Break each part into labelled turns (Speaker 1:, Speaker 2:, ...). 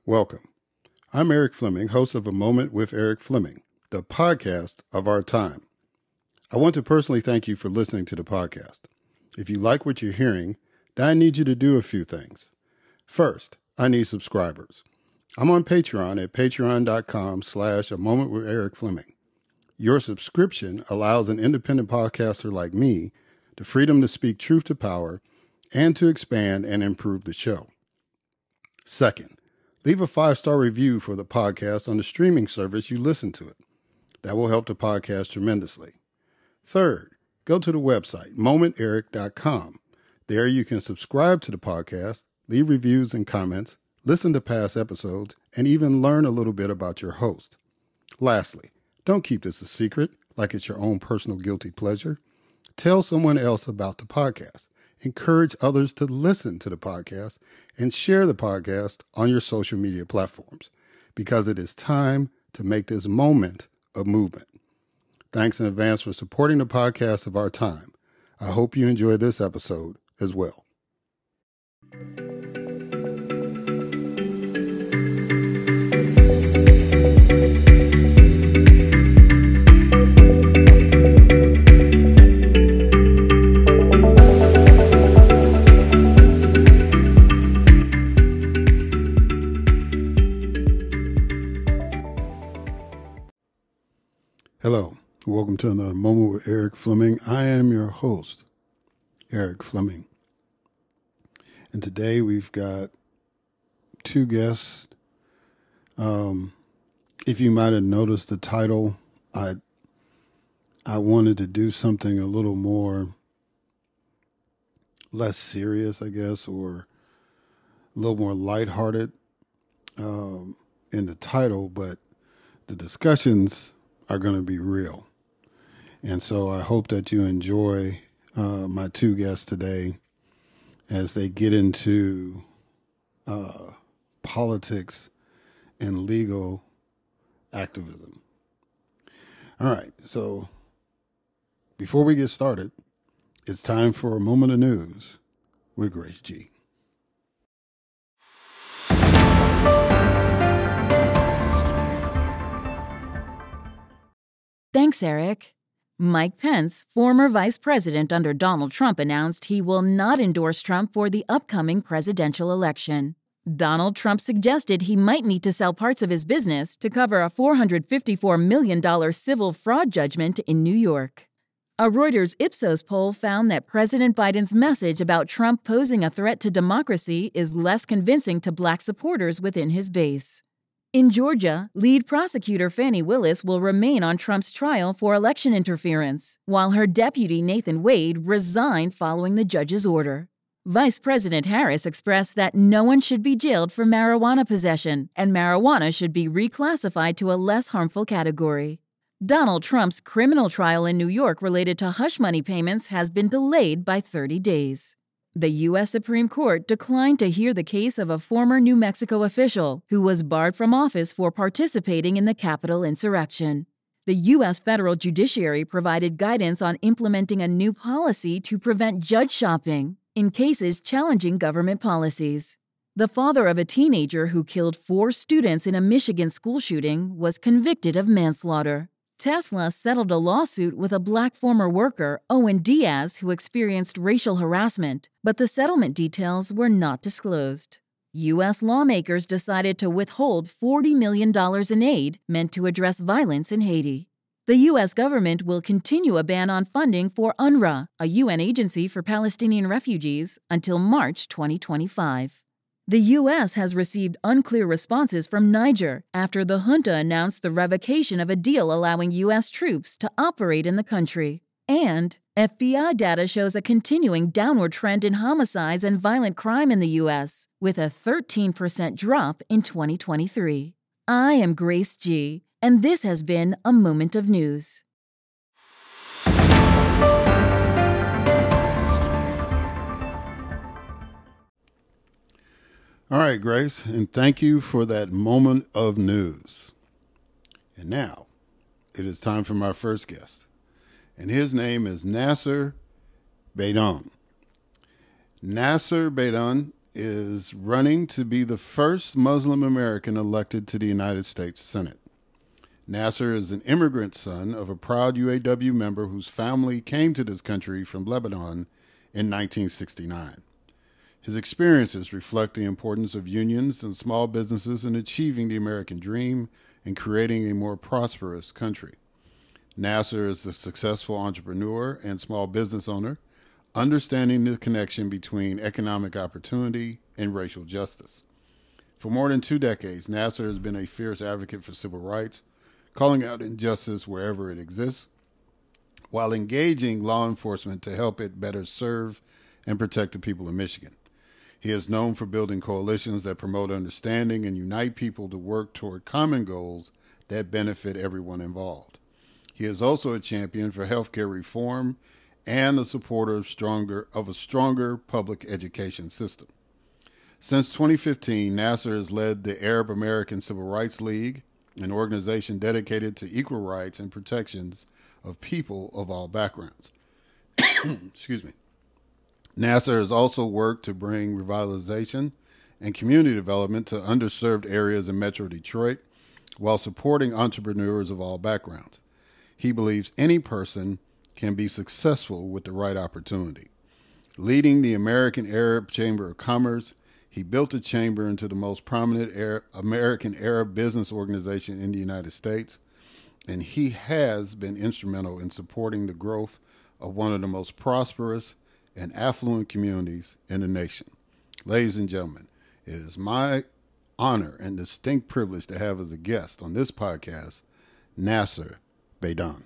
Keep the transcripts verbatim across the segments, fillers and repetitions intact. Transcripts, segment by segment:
Speaker 1: Welcome. I'm Eric Fleming, host of A Moment with Eric Fleming, the podcast of our time. I want to personally thank you for listening to the podcast. If you like what you're hearing, then I need you to do a few things. First, I need subscribers. I'm on Patreon at patreon.com slash A Moment with Eric Fleming. Your subscription allows an independent podcaster like me the freedom to speak truth to power and to expand and improve the show. Second, leave a five-star review for the podcast on the streaming service you listen to it. That will help the podcast tremendously. Third, go to the website, moment eric dot com. There you can subscribe to the podcast, leave reviews and comments, listen to past episodes, and even learn a little bit about your host. Lastly, don't keep this a secret like it's your own personal guilty pleasure. Tell someone else about the podcast. Encourage others to listen to the podcast and share the podcast on your social media platforms because it is time to make this moment a movement. Thanks in advance for supporting the podcast of our time. I hope you enjoy this episode as well. Hello, welcome to another Moment with Eric Fleming. I am your host, Eric Fleming. And today we've got two guests. Um, if you might have noticed the title, I I wanted to do something a little more, less serious, I guess, or a little more lighthearted um, in the title, but the discussions are going to be real. And so I hope that you enjoy uh, my two guests today as they get into uh, politics and legal activism. All right, so before we get started, it's time for a moment of news with Grace G.
Speaker 2: Thanks, Eric. Mike Pence, former vice president under Donald Trump, announced he will not endorse Trump for the upcoming presidential election. Donald Trump suggested he might need to sell parts of his business to cover a four hundred fifty-four million dollars civil fraud judgment in New York. A Reuters Ipsos poll found that President Biden's message about Trump posing a threat to democracy is less convincing to Black supporters within his base. In Georgia, lead prosecutor Fani Willis will remain on Trump's trial for election interference, while her deputy Nathan Wade resigned following the judge's order. Vice President Harris expressed that no one should be jailed for marijuana possession, and marijuana should be reclassified to a less harmful category. Donald Trump's criminal trial in New York related to hush money payments has been delayed by thirty days. The U S Supreme Court declined to hear the case of a former New Mexico official who was barred from office for participating in the Capitol insurrection. The U S federal judiciary provided guidance on implementing a new policy to prevent judge shopping in cases challenging government policies. The father of a teenager who killed four students in a Michigan school shooting was convicted of manslaughter. Tesla settled a lawsuit with a Black former worker, Owen Diaz, who experienced racial harassment, but the settlement details were not disclosed. U S lawmakers decided to withhold forty million dollars in aid meant to address violence in Haiti. The U S government will continue a ban on funding for UNRWA, a U N agency for Palestinian refugees, until March twenty twenty-five. The U S has received unclear responses from Niger after the junta announced the revocation of a deal allowing U S troops to operate in the country. And F B I data shows a continuing downward trend in homicides and violent crime in the U S, with a thirteen percent drop in twenty twenty-three. I am Grace G, and this has been A Moment of News.
Speaker 1: All right, Grace, and thank you for that moment of news. And now, it is time for my first guest, and his name is Nasser Beydoun. Nasser Beydoun is running to be the first Muslim American elected to the United States Senate. Nasser is an immigrant son of a proud U A W member whose family came to this country from Lebanon in nineteen sixty-nine. His experiences reflect the importance of unions and small businesses in achieving the American dream and creating a more prosperous country. Nasser is a successful entrepreneur and small business owner, understanding the connection between economic opportunity and racial justice. For more than two decades, Nasser has been a fierce advocate for civil rights, calling out injustice wherever it exists, while engaging law enforcement to help it better serve and protect the people of Michigan. He is known for building coalitions that promote understanding and unite people to work toward common goals that benefit everyone involved. He is also a champion for healthcare reform and a supporter of stronger of a stronger public education system. Since twenty fifteen, Nasser has led the Arab American Civil Rights League, an organization dedicated to equal rights and protections of people of all backgrounds. Excuse me. Nasser has also worked to bring revitalization and community development to underserved areas in Metro Detroit while supporting entrepreneurs of all backgrounds. He believes any person can be successful with the right opportunity. Leading the American Arab Chamber of Commerce, he built the chamber into the most prominent Arab, American Arab business organization in the United States, and he has been instrumental in supporting the growth of one of the most prosperous and affluent communities in the nation. Ladies and gentlemen, it is my honor and distinct privilege to have as a guest on this podcast, Nasser Beydoun.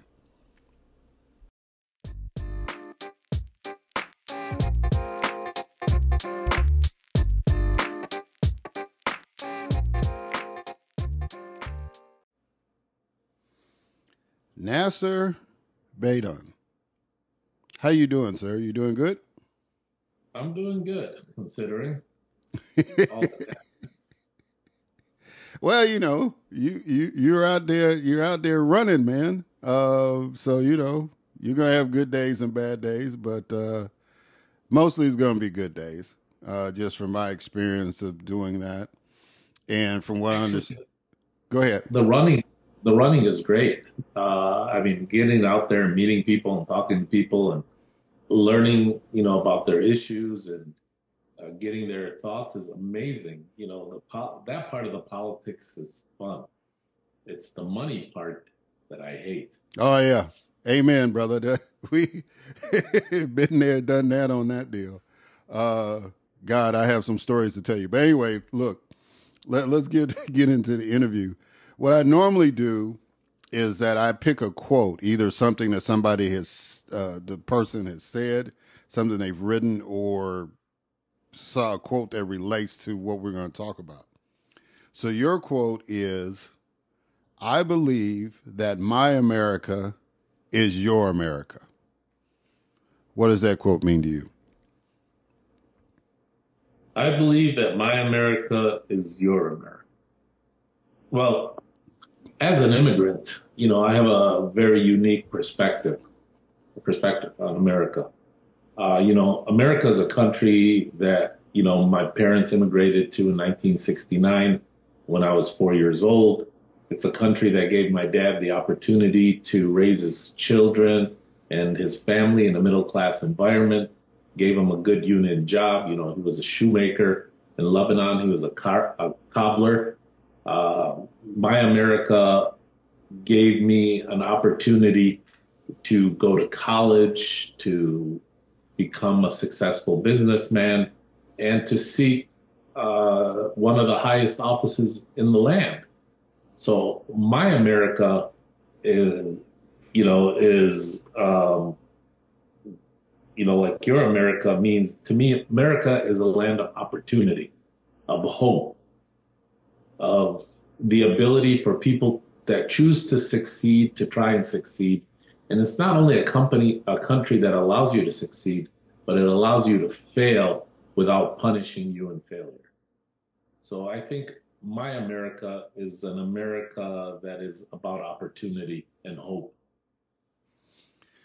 Speaker 1: Nasser Beydoun. How you doing, sir? You doing good?
Speaker 3: I'm doing good, considering. all
Speaker 1: Well, you know, you you you're out there, you're out there running, man. Uh, so you know, you're gonna have good days and bad days, but uh, mostly it's gonna be good days. Uh, just from my experience of doing that, and from what I understand. Go ahead.
Speaker 3: The running, the running is great. Uh, I mean, getting out there and meeting people and talking to people and learning, you know, about their issues and uh, getting their thoughts is amazing. You know, the po- that part of the politics is fun. It's the money part that I hate.
Speaker 1: Oh yeah, amen, brother. That, we been there, done that on that deal. Uh, God, I have some stories to tell you. But anyway, look, let, let's get get into the interview. What I normally do is that I pick a quote, either something that somebody has, uh, the person has said, something they've written, or saw a quote that relates to what we're going to talk about. So your quote is, "I believe that my America is your America." What does that quote mean to you?
Speaker 3: I believe that my America is your America. Well, as an immigrant, you know, I have a very unique perspective, perspective on America. Uh, you know, America is a country that, you know, my parents immigrated to in nineteen sixty-nine when I was four years old. It's a country that gave my dad the opportunity to raise his children and his family in a middle-class environment, gave him a good union job. You know, he was a shoemaker in Lebanon. He was a, car, a cobbler. Uh, my America gave me an opportunity to go to college, to become a successful businessman, and to seek uh, one of the highest offices in the land. So my America is, you know, is, um, you know, like your America means, to me, America is a land of opportunity, of hope, of the ability for people that choose to succeed to try and succeed. And it's not only a company, a country that allows you to succeed, but it allows you to fail without punishing you in failure. So I think my America is an America that is about opportunity and hope.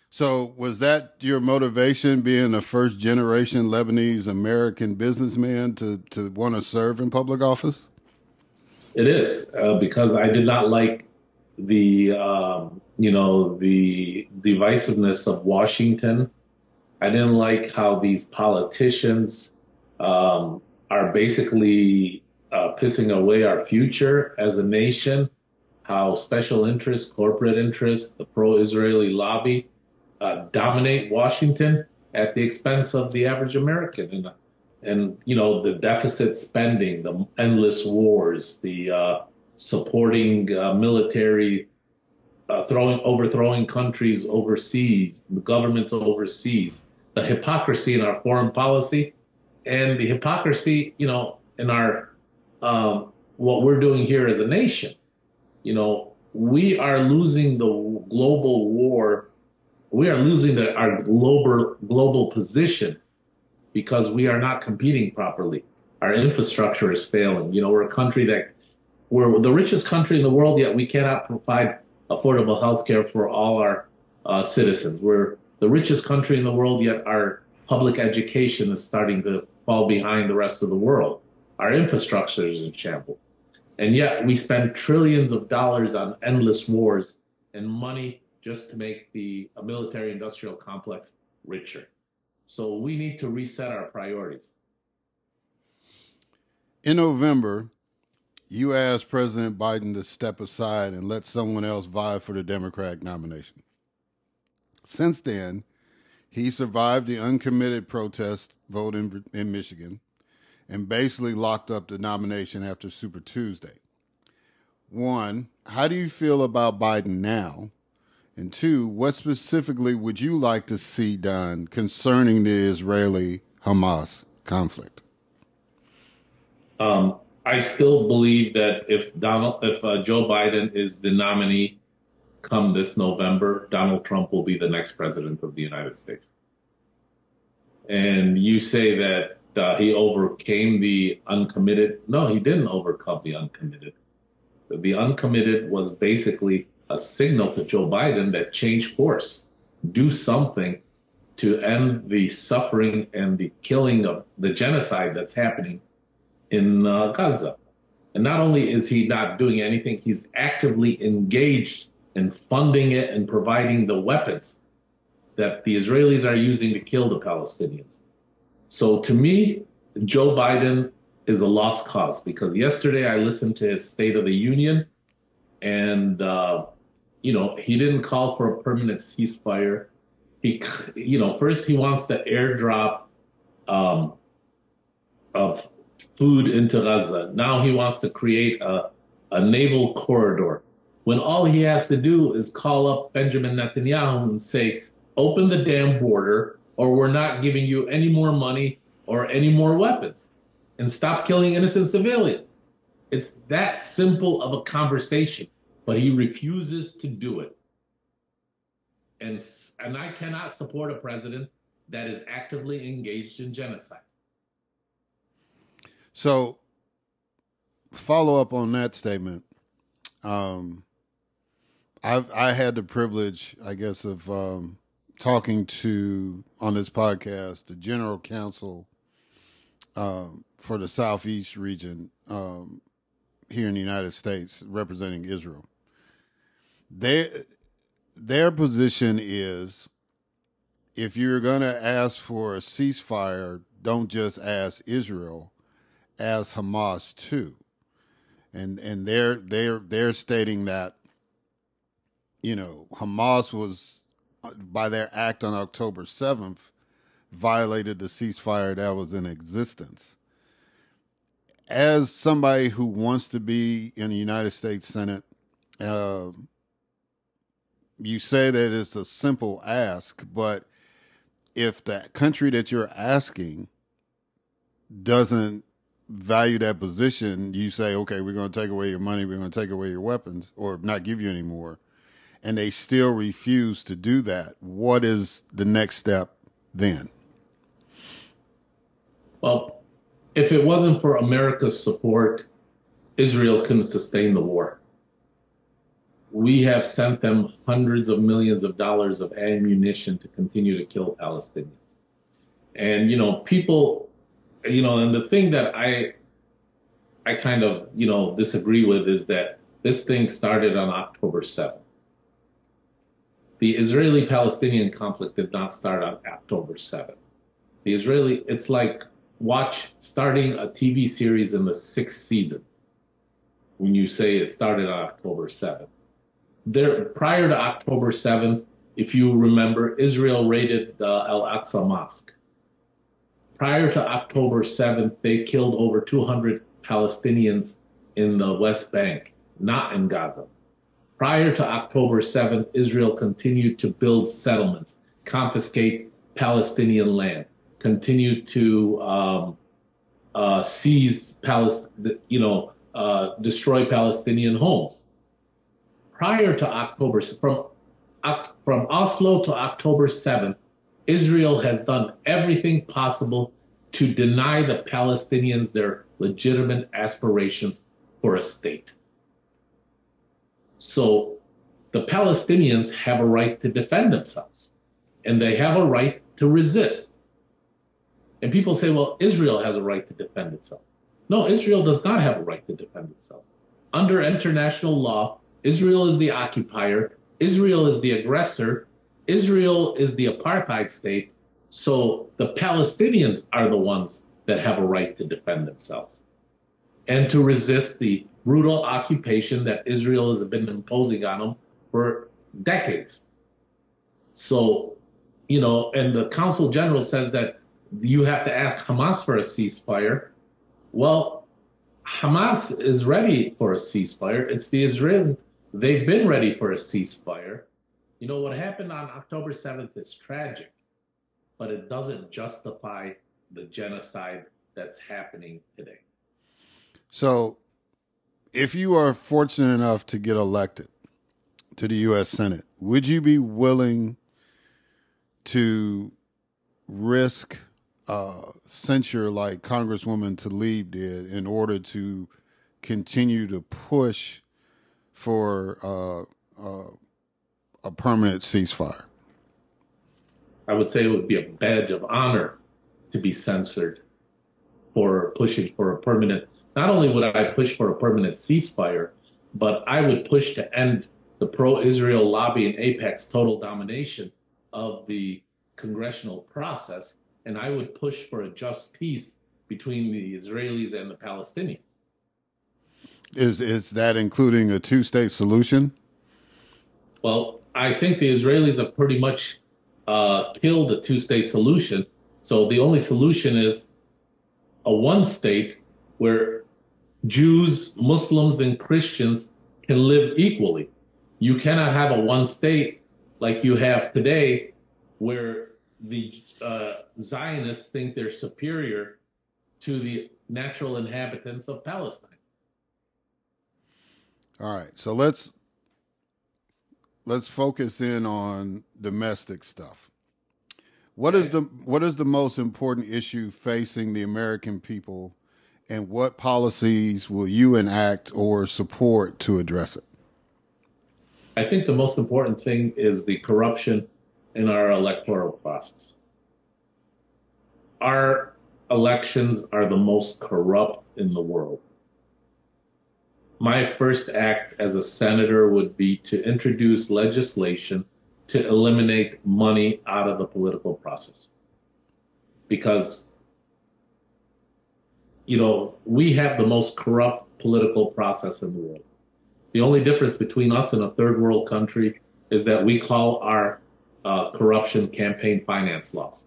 Speaker 1: So was that your motivation, being a first generation Lebanese American businessman, to, to want to serve in public office?
Speaker 3: It is, uh, because I did not like the, um, you know, the divisiveness of Washington. I didn't like how these politicians um, are basically uh, pissing away our future as a nation, how special interests, corporate interests, the pro-Israeli lobby uh, dominate Washington at the expense of the average American. And, and you know, the deficit spending, the endless wars, the uh, supporting uh, military, uh, throwing, overthrowing countries overseas, the governments overseas, the hypocrisy in our foreign policy, and the hypocrisy, you know, in our um, what we're doing here as a nation. You know, we are losing the global war. We are losing the, our global global position because we are not competing properly. Our infrastructure is failing. You know, we're a country that we're the richest country in the world, yet we cannot provide affordable health care for all our uh, citizens. We're the richest country in the world, yet our public education is starting to fall behind the rest of the world. Our infrastructure is in shambles. And yet we spend trillions of dollars on endless wars and money just to make the military industrial complex richer. So we need to reset our priorities.
Speaker 1: In November, you asked President Biden to step aside and let someone else vie for the Democratic nomination. Since then, he survived the uncommitted protest vote in, in Michigan and basically locked up the nomination after Super Tuesday. One, how do you feel about Biden now? And two, what specifically would you like to see done concerning the Israeli-Hamas conflict?
Speaker 3: Um, I still believe that if Donald, if uh, Joe Biden is the nominee come this November, Donald Trump will be the next president of the United States. And you say that uh, he overcame the uncommitted. No, he didn't overcome the uncommitted. The uncommitted was basically a signal to Joe Biden that change course, do something to end the suffering and the killing of the genocide that's happening in uh, Gaza. And not only is he not doing anything, he's actively engaged in funding it and providing the weapons that the Israelis are using to kill the Palestinians. So to me, Joe Biden is a lost cause, because yesterday I listened to his State of the Union, and, uh, you know, he didn't call for a permanent ceasefire. He, you know, first he wants to airdrop um, of food into Gaza. Now he wants to create a, a naval corridor, when all he has to do is call up Benjamin Netanyahu and say, open the damn border, or we're not giving you any more money or any more weapons, and stop killing innocent civilians. It's that simple of a conversation, but he refuses to do it. And, and I cannot support a president that is actively engaged in genocide.
Speaker 1: So, follow up on that statement. Um, I've I had the privilege, I guess, of um, talking to, on this podcast, the General Counsel um, for the Southeast region um, here in the United States, representing Israel. Their their position is, if you're going to ask for a ceasefire, don't just ask Israel, ask Hamas too. And and they're they're they're stating that, you know, Hamas was, by their act on October seventh, violated the ceasefire that was in existence. As somebody who wants to be in the United States Senate, uh, you say that it's a simple ask, but if the country that you're asking doesn't value that position, you say, okay, we're going to take away your money, we're going to take away your weapons, or not give you any more, and they still refuse to do that, what is the next step then?
Speaker 3: Well, if it wasn't for America's support, Israel couldn't sustain the war. we have sent them hundreds of millions of dollars of ammunition to continue to kill Palestinians. And, you know, people, you know, and the thing that I, I kind of, you know, disagree with is that this thing started on October seventh. The Israeli-Palestinian conflict did not start on October seventh. The Israeli, it's like watch starting a T V series in the sixth season when you say it started on October seventh. There, prior to October seventh, if you remember, Israel raided the Al-Aqsa Mosque. Prior to October seventh, they killed over two hundred Palestinians in the West Bank, not in Gaza. Prior to October seventh, Israel continued to build settlements, confiscate Palestinian land, continued to um, uh, seize, Palest- you know, uh, destroy Palestinian homes. Prior to October, from, from Oslo to October seventh, Israel has done everything possible to deny the Palestinians their legitimate aspirations for a state. So the Palestinians have a right to defend themselves, and they have a right to resist. And people say, well, Israel has a right to defend itself. No, Israel does not have a right to defend itself. Under international law, Israel is the occupier, Israel is the aggressor, Israel is the apartheid state, so the Palestinians are the ones that have a right to defend themselves and to resist the brutal occupation that Israel has been imposing on them for decades. So, you know, and the Council General says that you have to ask Hamas for a ceasefire. Well, Hamas is ready for a ceasefire. It's the Israelis. They've been ready for a ceasefire. You know, what happened on October seventh is tragic, but it doesn't justify the genocide that's happening today.
Speaker 1: So if you are fortunate enough to get elected to the U S Senate, would you be willing to risk uh, censure like Congresswoman Tlaib did in order to continue to push for uh, uh, a permanent ceasefire?
Speaker 3: I would say it would be a badge of honor to be censored for pushing for a permanent. Not only would I push for a permanent ceasefire, but I would push to end the pro-Israel lobby and AIPAC's total domination of the congressional process, and I would push for a just peace between the Israelis and the Palestinians.
Speaker 1: Is is that including a two-state solution?
Speaker 3: Well, I think the Israelis have pretty much uh, killed the two-state solution. So the only solution is a one-state where Jews, Muslims, and Christians can live equally. You cannot have a one-state like you have today where the uh, Zionists think they're superior to the natural inhabitants of Palestine.
Speaker 1: All right, so let's let's focus in on domestic stuff. What is the what is the most important issue facing the American people, and what policies will you enact or support to address it?
Speaker 3: I think the most important thing is the corruption in our electoral process. Our elections are the most corrupt in the world. My first act as a senator would be to introduce legislation to eliminate money out of the political process. Because, you know, we have the most corrupt political process in the world. The only difference between us and a third world country is that we call our uh, corruption campaign finance laws.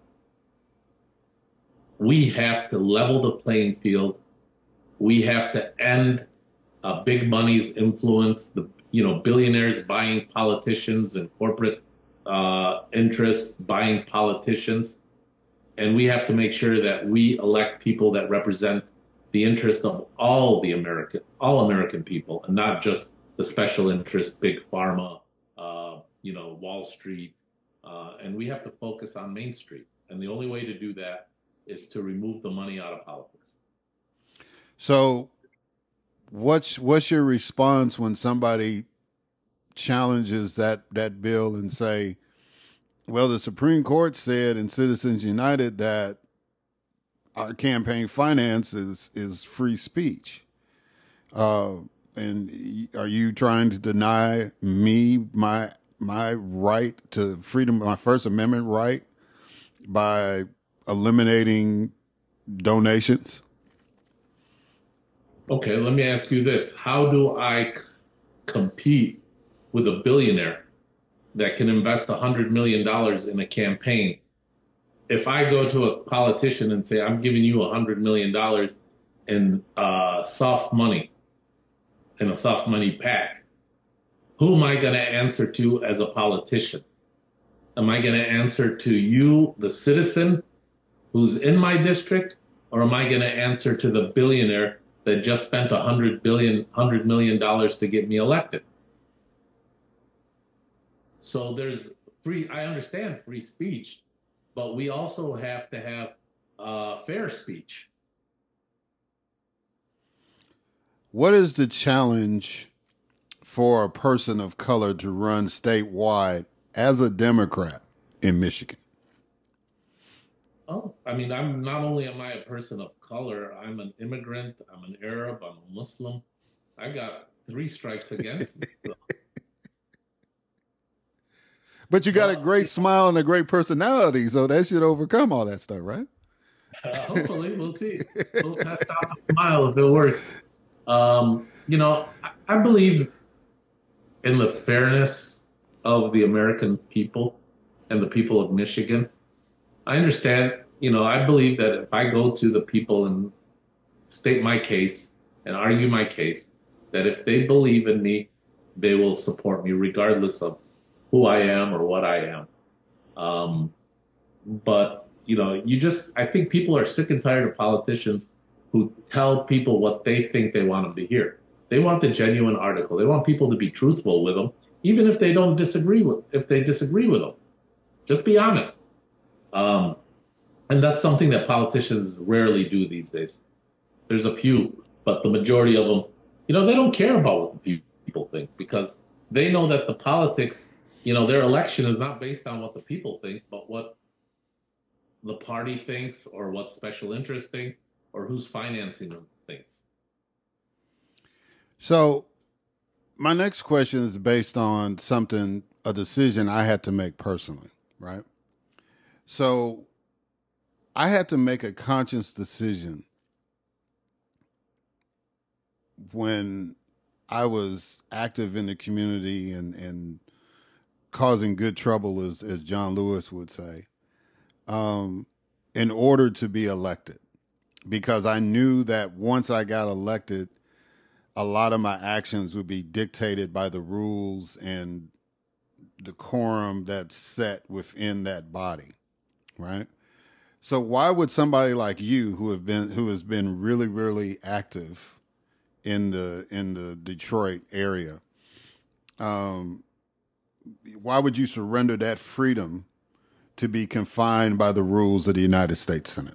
Speaker 3: We have to level the playing field. We have to end uh, big money's influence, the you know billionaires buying politicians and corporate uh, interests buying politicians. And we have to make sure that we elect people that represent the interests of all the American, all American people, and not just the special interest, big pharma, uh, you know, Wall Street. Uh, and we have to focus on Main Street. And the only way to do that is to remove the money out of politics.
Speaker 1: So what's, what's your response when somebody challenges that that bill and say, well, the Supreme Court said in Citizens United that our campaign finance is, is free speech. Uh, and are you trying to deny me my my right to freedom, my First Amendment right, by eliminating donations?
Speaker 3: Okay, let me ask you this. How do I c- compete with a billionaire that can invest one hundred million dollars in a campaign? If I go to a politician and say, I'm giving you one hundred million dollars in uh, soft money, in a soft money pack, who am I going to answer to as a politician? Am I going to answer to you, the citizen who's in my district, or am I going to answer to the billionaire that just spent one hundred billion, one hundred million dollars to get me elected? So there's free, I understand free speech, but we also have to have uh, fair speech.
Speaker 1: What is the challenge for a person of color to run statewide as a Democrat in Michigan?
Speaker 3: Oh, I mean, I'm not only am I a person of color, I'm an immigrant, I'm an Arab, I'm a Muslim. I got three strikes against me. So.
Speaker 1: But you got
Speaker 3: Well,
Speaker 1: a great smile and a great personality, so that should overcome all that stuff, right?
Speaker 3: Uh, hopefully, we'll see. We'll test out the smile if it works. Um, you know, I, I believe in the fairness of the American people and the people of Michigan. I understand, you know, I believe that if I go to the people and state my case and argue my case, that if they believe in me, they will support me regardless of who I am or what I am. Um, but, you know, you just, I think people are sick and tired of politicians who tell people what they think they want them to hear. They want the genuine article. They want people to be truthful with them, even if they don't disagree with, if they disagree with them. Just be honest. Um, and that's something that politicians rarely do these days. There's a few, but the majority of them, you know, they don't care about what the people think because they know that the politics, you know, their election is not based on what the people think, but what the party thinks or what special interests think or who's financing them thinks.
Speaker 1: So my next question is based on something, a decision I had to make personally, right? So I had to make a conscious decision when I was active in the community and, and causing good trouble, as, as John Lewis would say, um, in order to be elected. Because I knew that once I got elected, a lot of my actions would be dictated by the rules and decorum that's set within that body, right? So why would somebody like you, who have been who has been really, really active in the in the Detroit area, um, why would you surrender that freedom to be confined by the rules of the United States Senate?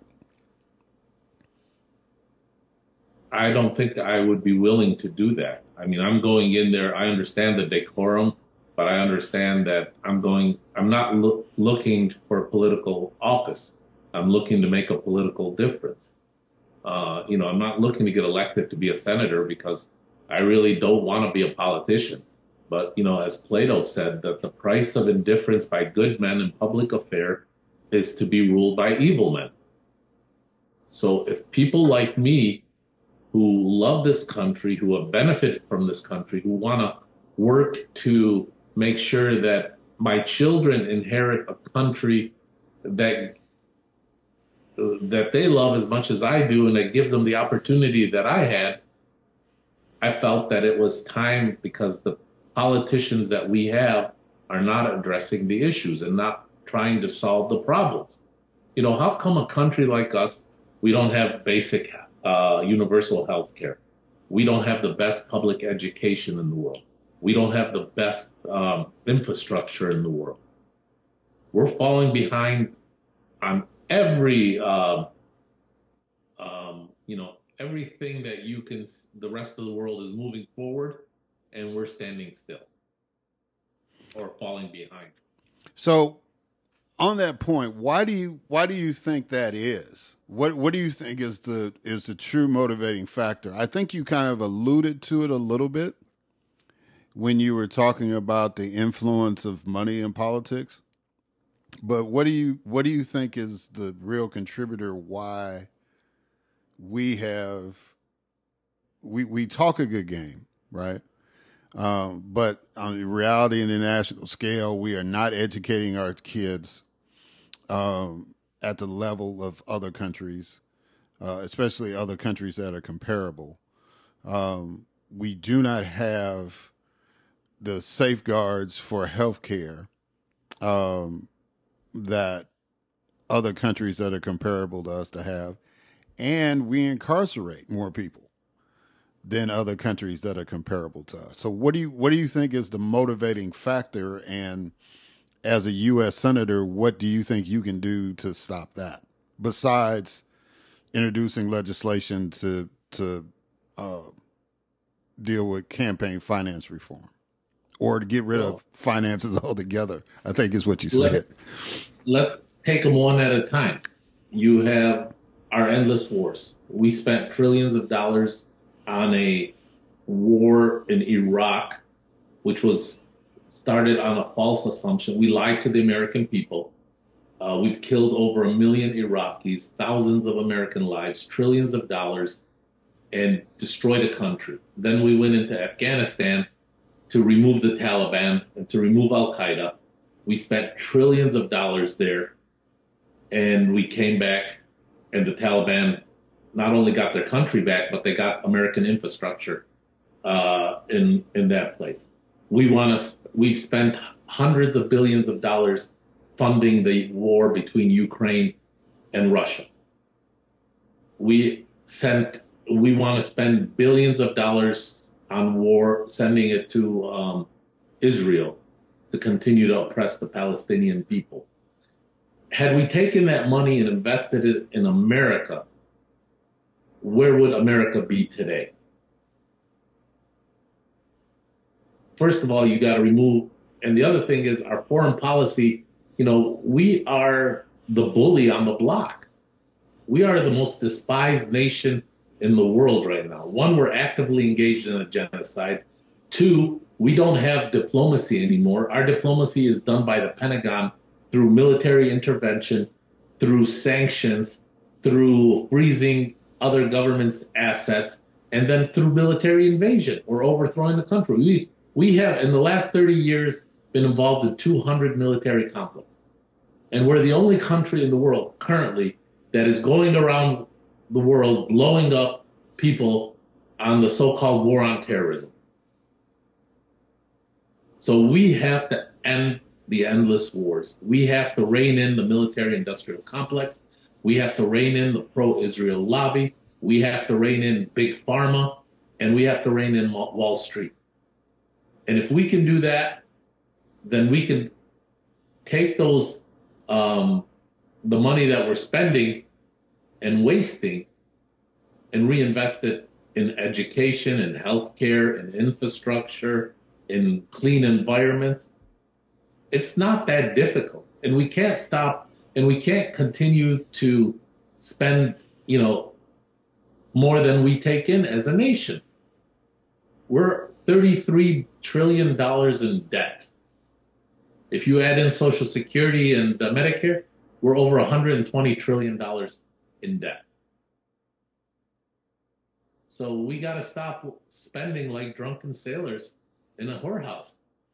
Speaker 3: I don't think I would be willing to do that. I mean, I'm going in there. I understand the decorum, but I understand that I'm going, I'm not lo- looking for a political office. I'm looking to make a political difference. Uh, you know, I'm not looking to get elected to be a senator because I really don't want to be a politician. But, you know, as Plato said, that the price of indifference by good men in public affair is to be ruled by evil men. So if people like me who love this country, who have benefited from this country, who want to work to make sure that my children inherit a country that that they love as much as I do and that gives them the opportunity that I had, I felt that it was time because the politicians that we have are not addressing the issues and not trying to solve the problems. You know, how come a country like us, we don't have basic uh, universal health care? We don't have the best public education in the world. We don't have the best um, infrastructure in the world. We're falling behind on every, uh, um, you know, everything that you can, the rest of the world is moving forward and we're standing still. or falling behind.
Speaker 1: So on that point, why do you why do you think that is? What what do you think is the is the true motivating factor? I think you kind of alluded to it a little bit when you were talking about the influence of money in politics. But what do you what do you think is the real contributor why we have we we talk a good game, right? Um, but on the reality and the national scale, we are not educating our kids um, at the level of other countries, uh, especially other countries that are comparable. Um, we do not have the safeguards for healthcare um, that other countries that are comparable to us to have, and we incarcerate more people than other countries that are comparable to us. So what do you what do you think is the motivating factor? And as a U S senator, what do you think you can do to stop that? Besides introducing legislation to to uh, deal with campaign finance reform, or to get rid well, of finances altogether, I think is what you said.
Speaker 3: Let's, let's take them one at a time. You have our endless wars. We spent trillions of dollars on a war in Iraq, which was started on a false assumption. We lied to the American people. Uh, we've killed over a million Iraqis, thousands of American lives, trillions of dollars, and destroyed a country. Then we went into Afghanistan to remove the Taliban and to remove Al-Qaeda. We spent trillions of dollars there, and we came back, and the Taliban not only got their country back, but they got American infrastructure uh, in in that place. We want to. We've spent hundreds of billions of dollars funding the war between Ukraine and Russia. We sent. We want to spend billions of dollars on war, sending it to um, Israel to continue to oppress the Palestinian people. Had we taken that money and invested it in America, where would America be today? First of all, you got to remove, and the other thing is our foreign policy, you know, we are the bully on the block. We are the most despised nation in the world right now. One, we're actively engaged in a genocide. Two, we don't have diplomacy anymore. Our diplomacy is done by the Pentagon through military intervention, through sanctions, through freezing other governments' assets, and then through military invasion or overthrowing the country. We we have, in the last thirty years, been involved in two hundred military conflicts. And we're the only country in the world currently that is going around the world blowing up people on the so-called war on terrorism. So we have to end the endless wars. We have to rein in the military-industrial complex. We have to rein in the pro-Israel lobby. We have to rein in Big Pharma. And we have to rein in Wall Street. And if we can do that, then we can take those, um, the money that we're spending and wasting and reinvest it in education and healthcare and infrastructure, in clean environment. It's not that difficult. And we can't stop, and we can't continue to spend, you know, more than we take in as a nation. We're thirty-three trillion dollars in debt. If you add in Social Security and uh, Medicare, we're over one hundred twenty trillion dollars in debt. So we got to stop spending like drunken sailors in a whorehouse.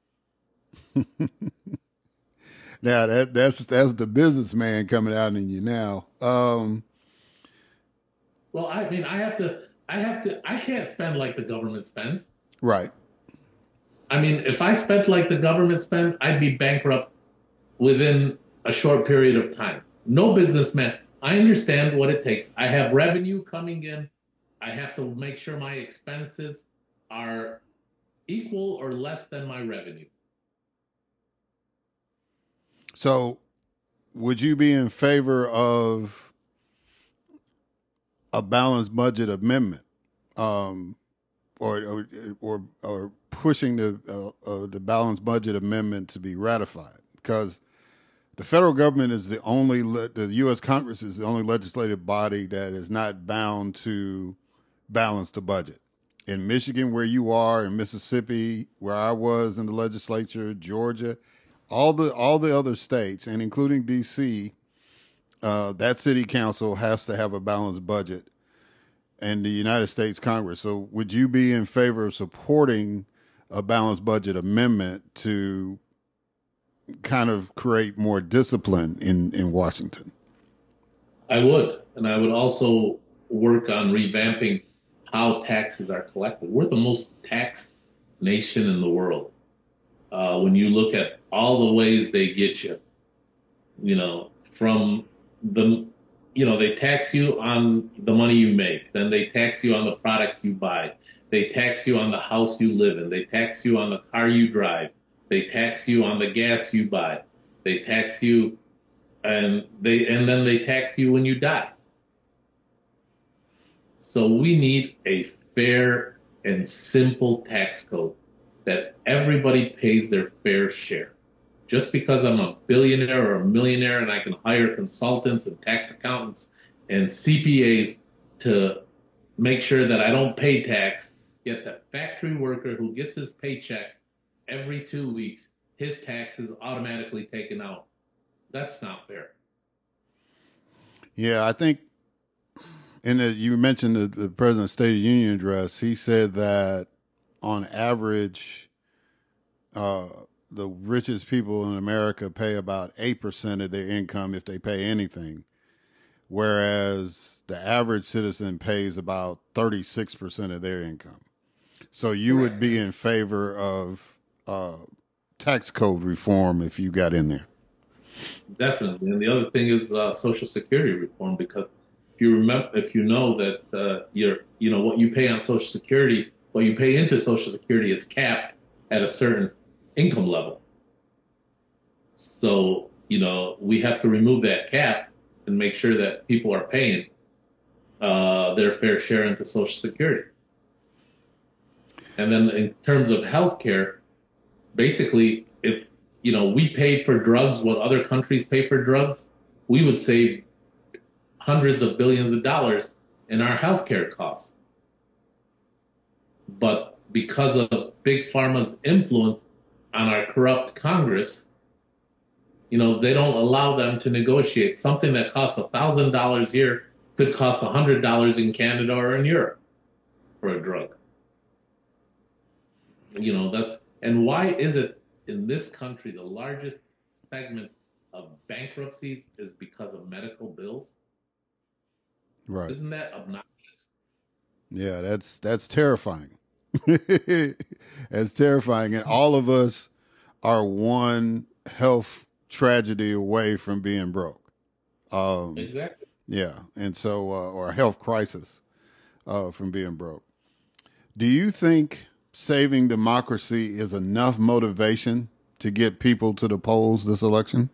Speaker 1: Now that that's that's the businessman coming out in you now. Um,
Speaker 3: well, I mean, I have to, I have to, I can't spend like the government spends.
Speaker 1: Right.
Speaker 3: I mean, if I spent like the government spends, I'd be bankrupt within a short period of time. No businessman. I understand what it takes. I have revenue coming in. I have to make sure my expenses are equal or less than my revenue.
Speaker 1: So would you be in favor of a balanced budget amendment, um, or, or, or, or pushing the uh, uh, the balanced budget amendment to be ratified? Because the federal government is the only le- the U S Congress is the only legislative body that is not bound to balance the budget. In Michigan, where you are, in Mississippi, where I was in the legislature, Georgia, all the all the other states, and including D C, uh, that city council has to have a balanced budget, and the United States Congress. So, would you be in favor of supporting a balanced budget amendment to kind of create more discipline in, in Washington?
Speaker 3: I would, and I would also work on revamping how taxes are collected. We're the most taxed nation in the world. Uh, when you look at all the ways they get you, you know, from the, you know, they tax you on the money you make, then they tax you on the products you buy, they tax you on the house you live in, they tax you on the car you drive, they tax you on the gas you buy, they tax you, and they and then they tax you when you die. So we need a fair and simple tax code that everybody pays their fair share. Just because I'm a billionaire or a millionaire and I can hire consultants and tax accountants and C P As to make sure that I don't pay tax, yet the factory worker who gets his paycheck every two weeks, his tax is automatically taken out. That's not fair.
Speaker 1: Yeah, I think, and you mentioned the, the President's State of the Union address. He said that on average, uh, the richest people in America pay about eight percent of their income if they pay anything, whereas the average citizen pays about thirty-six percent of their income. So you Correct. Would be in favor of uh, tax code reform if you got in there.
Speaker 3: Definitely. And the other thing is uh, Social Security reform, because if you remember, if you know that uh, you're, you know, what you pay on Social Security, what you pay into Social Security is capped at a certain income level. So, you know, we have to remove that cap and make sure that people are paying uh, their fair share into Social Security. And then in terms of healthcare, basically, if, you know, we pay for drugs what other countries pay for drugs, we would save hundreds of billions of dollars in our healthcare costs. But because of Big Pharma's influence on our corrupt Congress, you know, they don't allow them to negotiate. Something that costs one thousand dollars here could cost one hundred dollars in Canada or in Europe for a drug. You know, that's, and why is it in this country the largest segment of bankruptcies is because of medical bills?
Speaker 1: Right.
Speaker 3: Isn't that obnoxious?
Speaker 1: Yeah, that's that's terrifying. That's terrifying. And all of us are one health tragedy away from being broke. Um,
Speaker 3: exactly.
Speaker 1: Yeah. And so, uh, or a health crisis uh, from being broke. Do you think saving democracy is enough motivation to get people to the polls this election?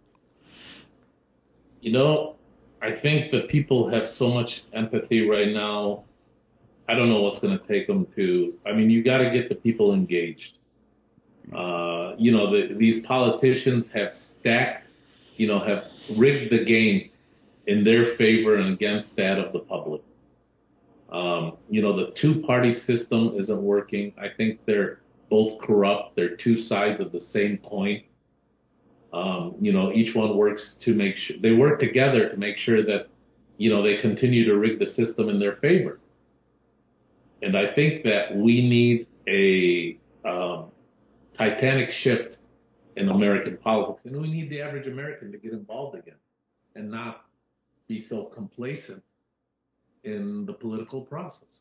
Speaker 3: You know, I think that people have so much empathy right now. I don't know what's going to take them to. I mean, you got to get the people engaged. Uh, you know, the, these politicians have stacked, you know, have rigged the game in their favor and against that of the public. Um, you know, the two-party system isn't working. I think they're both corrupt. They're two sides of the same coin. Um, you know, each one works to make sure, they work together to make sure that, you know, they continue to rig the system in their favor. And I think that we need a um, titanic shift in American politics. And we need the average American to get involved again and not be so complacent in the political process.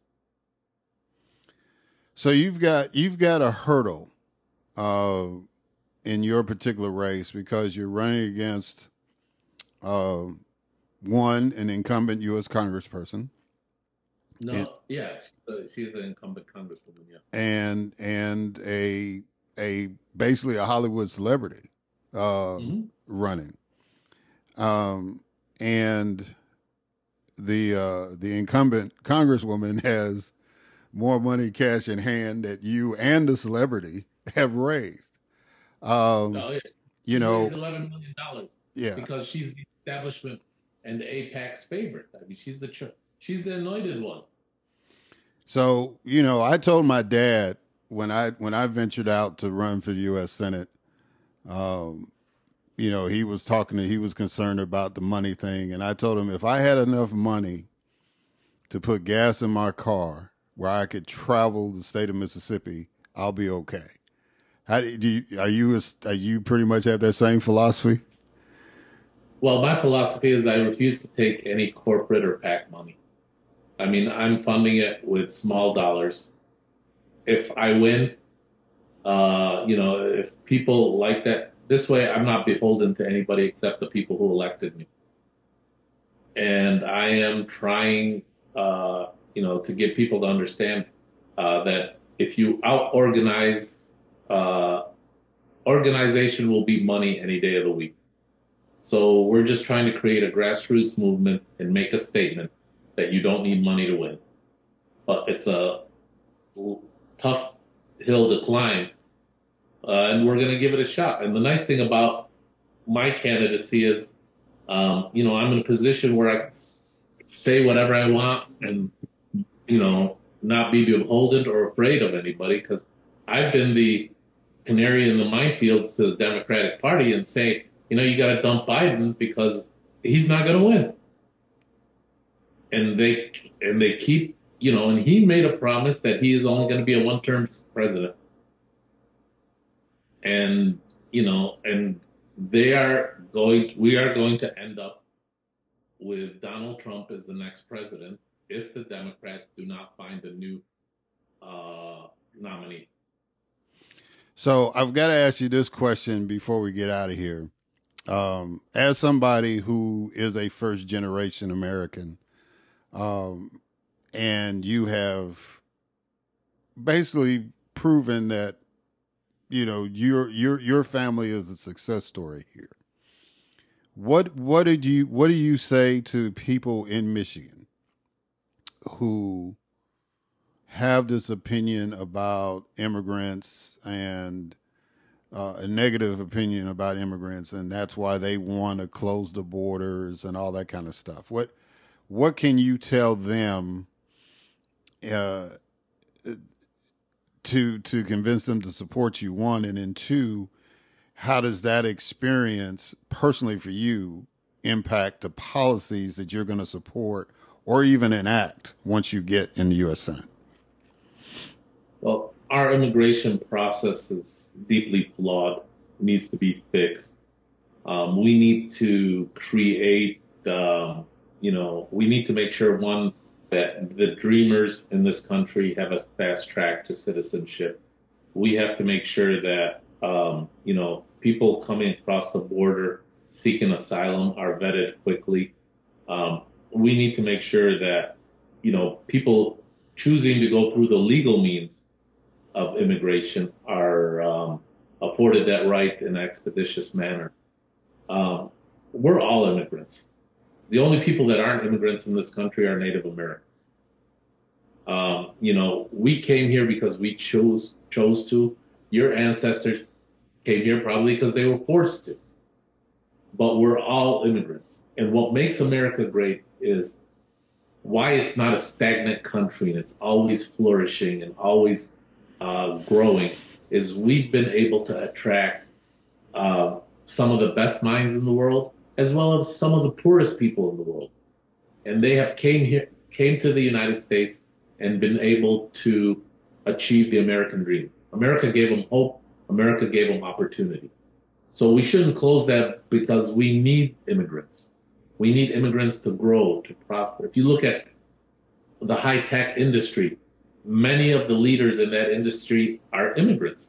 Speaker 1: So you've got you've got a hurdle uh, in your particular race because you're running against uh, one, an incumbent U S congressperson.
Speaker 3: No,
Speaker 1: and,
Speaker 3: yeah, she's an incumbent congresswoman. Yeah,
Speaker 1: and and a a basically a Hollywood celebrity uh, mm-hmm. running, um, and the uh, the incumbent congresswoman has more money cash in hand that you and the celebrity have raised. Um,
Speaker 3: No, yeah.
Speaker 1: you
Speaker 3: She
Speaker 1: know,
Speaker 3: raised eleven million dollars
Speaker 1: yeah.
Speaker 3: because she's the establishment and the AIPAC's favorite. I mean, she's the tr- she's the anointed one.
Speaker 1: So, you know, I told my dad when I when I ventured out to run for the U S Senate, um, you know, he was talking to he was concerned about the money thing, and I told him if I had enough money to put gas in my car where I could travel the state of Mississippi, I'll be okay. How do you are you are you pretty much have that same philosophy?
Speaker 3: Well, my philosophy is I refuse to take any corporate or PAC money. I mean, I'm funding it with small dollars. If I win, uh, you know, if people like that, this way I'm not beholden to anybody except the people who elected me. And I am trying, uh, you know, to get people to understand uh, that if you out-organize, uh, organization will be money any day of the week. So we're just trying to create a grassroots movement and make a statement that you don't need money to win. But it's a tough hill to climb, uh, and we're going to give it a shot. And the nice thing about my candidacy is, um, you know, I'm in a position where I can say whatever I want and, you know, not be beholden or afraid of anybody, because I've been the canary in the minefield to the Democratic Party and say, you know, you got to dump Biden because he's not going to win. And they and they keep, you know, and he made a promise that he is only going to be a one-term president. And, you know, and they are going, we are going to end up with Donald Trump as the next president if the Democrats do not find a new uh, nominee.
Speaker 1: So I've got to ask you this question before we get out of here. Um, as somebody who is a first generation American, um, and you have basically proven that, you know, your, your, your family is a success story here. What, what did you, what do you say to people in Michigan who have this opinion about immigrants and uh, a negative opinion about immigrants, and that's why they want to close the borders and all that kind of stuff? What what can you tell them uh, to to convince them to support you? One, and then two, how does that experience personally for you impact the policies that you're going to support or even enact once you get in the U S Senate?
Speaker 3: Well, our immigration process is deeply flawed, needs to be fixed. Um, we need to create, um, you know, we need to make sure, one, that the dreamers in this country have a fast track to citizenship. We have to make sure that, um, you know, people coming across the border seeking asylum are vetted quickly. Um, we need to make sure that, you know, people choosing to go through the legal means of immigration are um, afforded that right in an expeditious manner. Um, we're all immigrants. The only people that aren't immigrants in this country are Native Americans. Um, you know, we came here because we chose chose to. Your ancestors came here probably because they were forced to. But we're all immigrants. And what makes America great is why it's not a stagnant country and it's always flourishing and always uh, growing is we've been able to attract uh, some of the best minds in the world, as well as some of the poorest people in the world. And they have came here, came to the United States and been able to achieve the American dream. America gave them hope. America gave them opportunity. So we shouldn't close that because we need immigrants. We need immigrants to grow, to prosper. If you look at the high-tech industry, many of the leaders in that industry are immigrants.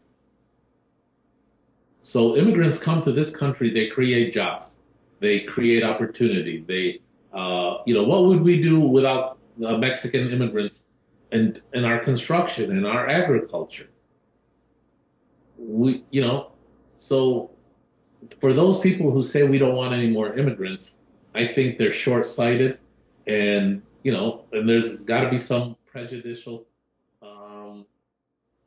Speaker 3: So immigrants come to this country, they create jobs, they create opportunity. They, uh, you know, what would we do without uh, Mexican immigrants and in our construction and our agriculture? We, you know, so for those people who say we don't want any more immigrants, I think they're short-sighted, and you know, and there's got to be some prejudicial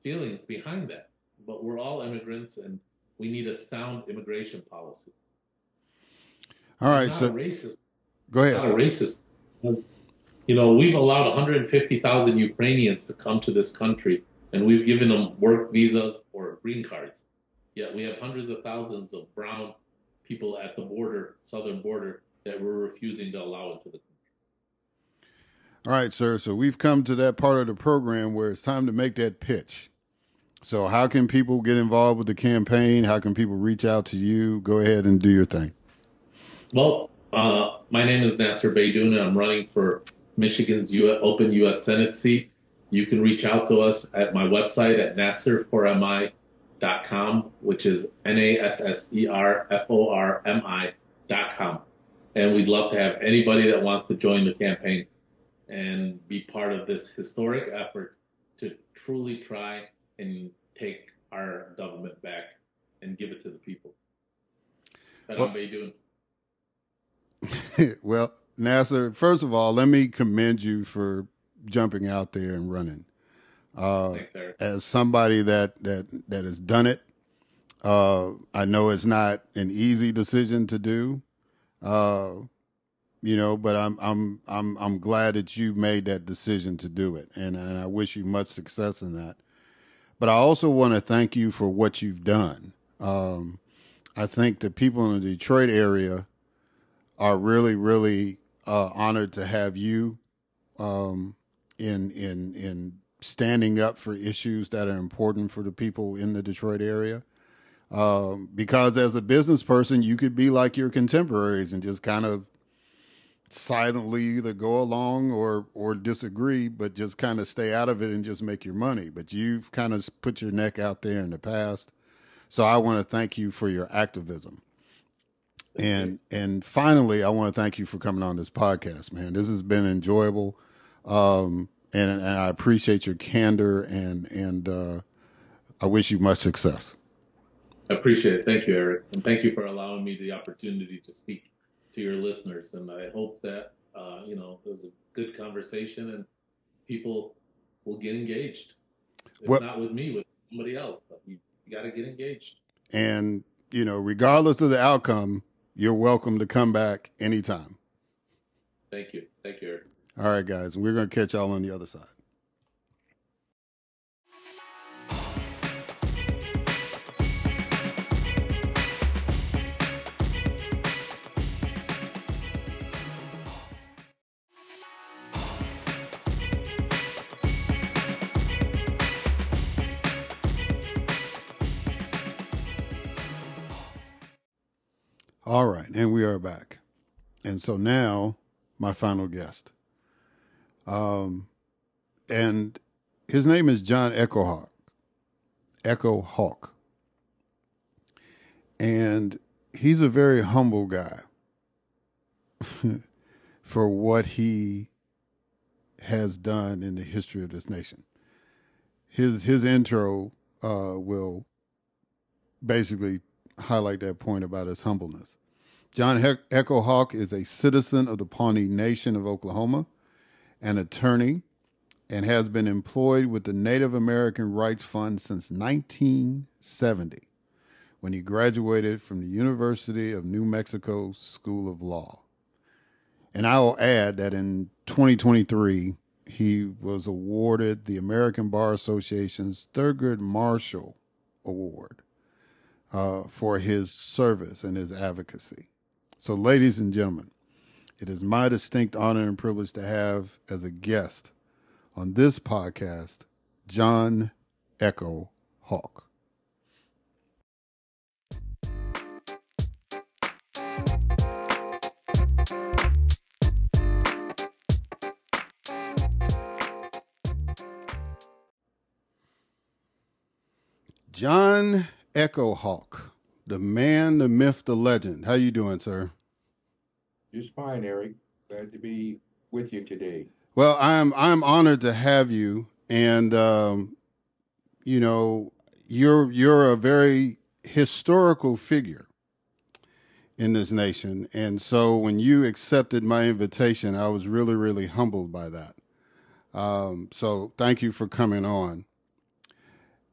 Speaker 3: feelings behind that. But we're all immigrants, and we need a sound immigration policy.
Speaker 1: All right,
Speaker 3: not
Speaker 1: so
Speaker 3: a racist.
Speaker 1: Go ahead.
Speaker 3: Not a racist. Because, you know, we've allowed one hundred fifty thousand Ukrainians to come to this country, and we've given them work visas or green cards. Yet we have hundreds of thousands of brown people at the border, southern border, that we're refusing to allow into the country.
Speaker 1: All right, sir. So we've come to that part of the program where it's time to make that pitch. So how can people get involved with the campaign? How can people reach out to you? Go ahead and do your thing.
Speaker 3: Well, uh, my name is Nasser Beydoun, and I'm running for Michigan's U S, open U S Senate seat. You can reach out to us at my website at nasser for m i dot com, which is N A S S E R F O R M I dot com. And we'd love to have anybody that wants to join the campaign and be part of this historic effort to truly try and take our government back and give it to the people. But
Speaker 1: well,
Speaker 3: I'm Beydoun.
Speaker 1: Well, Nasser, first of all, let me commend you for jumping out there and running. Uh,
Speaker 3: Thanks, Eric.
Speaker 1: As somebody that, that, that has done it, uh, I know it's not an easy decision to do, uh, you know, but I'm, I'm, I'm, I'm glad that you made that decision to do it. And, and I wish you much success in that. But I also want to thank you for what you've done. Um, I think the people in the Detroit area are really, really uh, honored to have you um, in in in standing up for issues that are important for the people in the Detroit area. Um, because as a business person, you could be like your contemporaries and just kind of silently either go along or or disagree, but just kind of stay out of it and just make your money. But you've kind of put your neck out there in the past. So I want to thank you for your activism. And and finally, I want to thank you for coming on this podcast, man. This has been enjoyable, um, and and I appreciate your candor, and and uh, I wish you much success.
Speaker 3: I appreciate it. Thank you, Eric, and thank you for allowing me the opportunity to speak to your listeners. And I hope that uh, you know it was a good conversation, and people will get engaged. If
Speaker 1: well,
Speaker 3: not with me, with somebody else, but you, you got to get engaged.
Speaker 1: And you know, regardless of the outcome, you're welcome to come back anytime.
Speaker 3: Thank you. Thank you, Eric.
Speaker 1: All right, guys. We're going to catch y'all on the other side. All right, and we are back. And so now, my final guest. Um, and his name is John Echo Hawk. Echo Hawk. And he's a very humble guy for what he has done in the history of this nation. His his intro uh, will basically highlight that point about his humbleness. John he- Echo Hawk is a citizen of the Pawnee Nation of Oklahoma, an attorney, and has been employed with the Native American Rights Fund since nineteen seventy, when he graduated from the University of New Mexico School of Law. And I will add that in twenty twenty-three, he was awarded the American Bar Association's Thurgood Marshall Award uh, for his service and his advocacy. So, ladies and gentlemen, it is my distinct honor and privilege to have as a guest on this podcast, John Echo Hawk. John Echo Hawk, the man, the myth, the legend. How you doing, sir?
Speaker 4: Just fine, Eric. Glad to be with you today.
Speaker 1: Well, I'm I'm honored to have you, and um, you know, you're you're a very historical figure in this nation, and so when you accepted my invitation, I was really really humbled by that. Um, so thank you for coming on.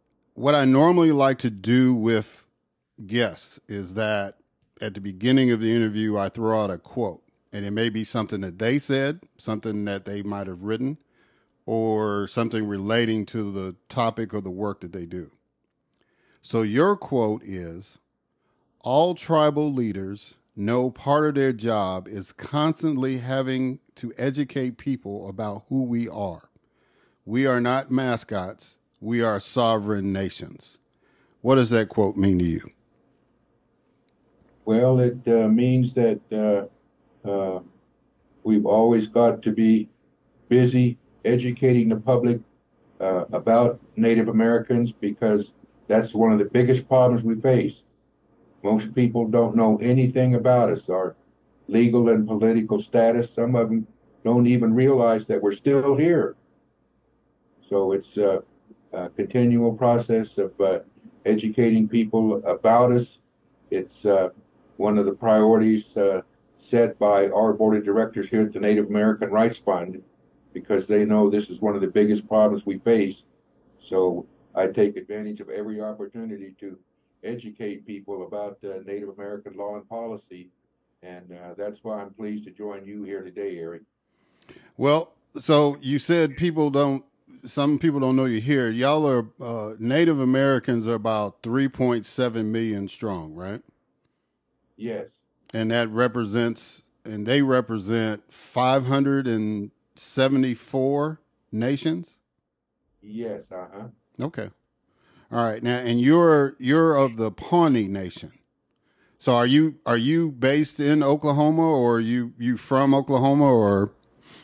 Speaker 1: what I normally like to do with guests is that at the beginning of the interview, I throw out a quote, and it may be something that they said, something that they might have written, or something relating to the topic or the work that they do. So your quote is, all tribal leaders know part of their job is constantly having to educate people about who we are. We are not mascots. We are sovereign nations. What does that quote mean to you?
Speaker 4: Well, it uh, means that uh, uh, we've always got to be busy educating the public uh, about Native Americans, because that's one of the biggest problems we face. Most people don't know anything about us, our legal and political status. Some of them don't even realize that we're still here. So it's uh, a continual process of uh, educating people about us. It's uh, one of the priorities uh, set by our board of directors here at the Native American Rights Fund, because they know this is one of the biggest problems we face. So I take advantage of every opportunity to educate people about uh, Native American law and policy. And uh, that's why I'm pleased to join you here today, Eric.
Speaker 1: Well, so you said people don't, some people don't know you here. Y'all are, uh, Native Americans are about three point seven million strong, right?
Speaker 4: Yes.
Speaker 1: And that represents, and they represent five hundred seventy-four nations?
Speaker 4: Yes, uh-huh.
Speaker 1: Okay. All right. Now, and you're you're of the Pawnee Nation. So are you are you based in Oklahoma, or are you you from Oklahoma, or?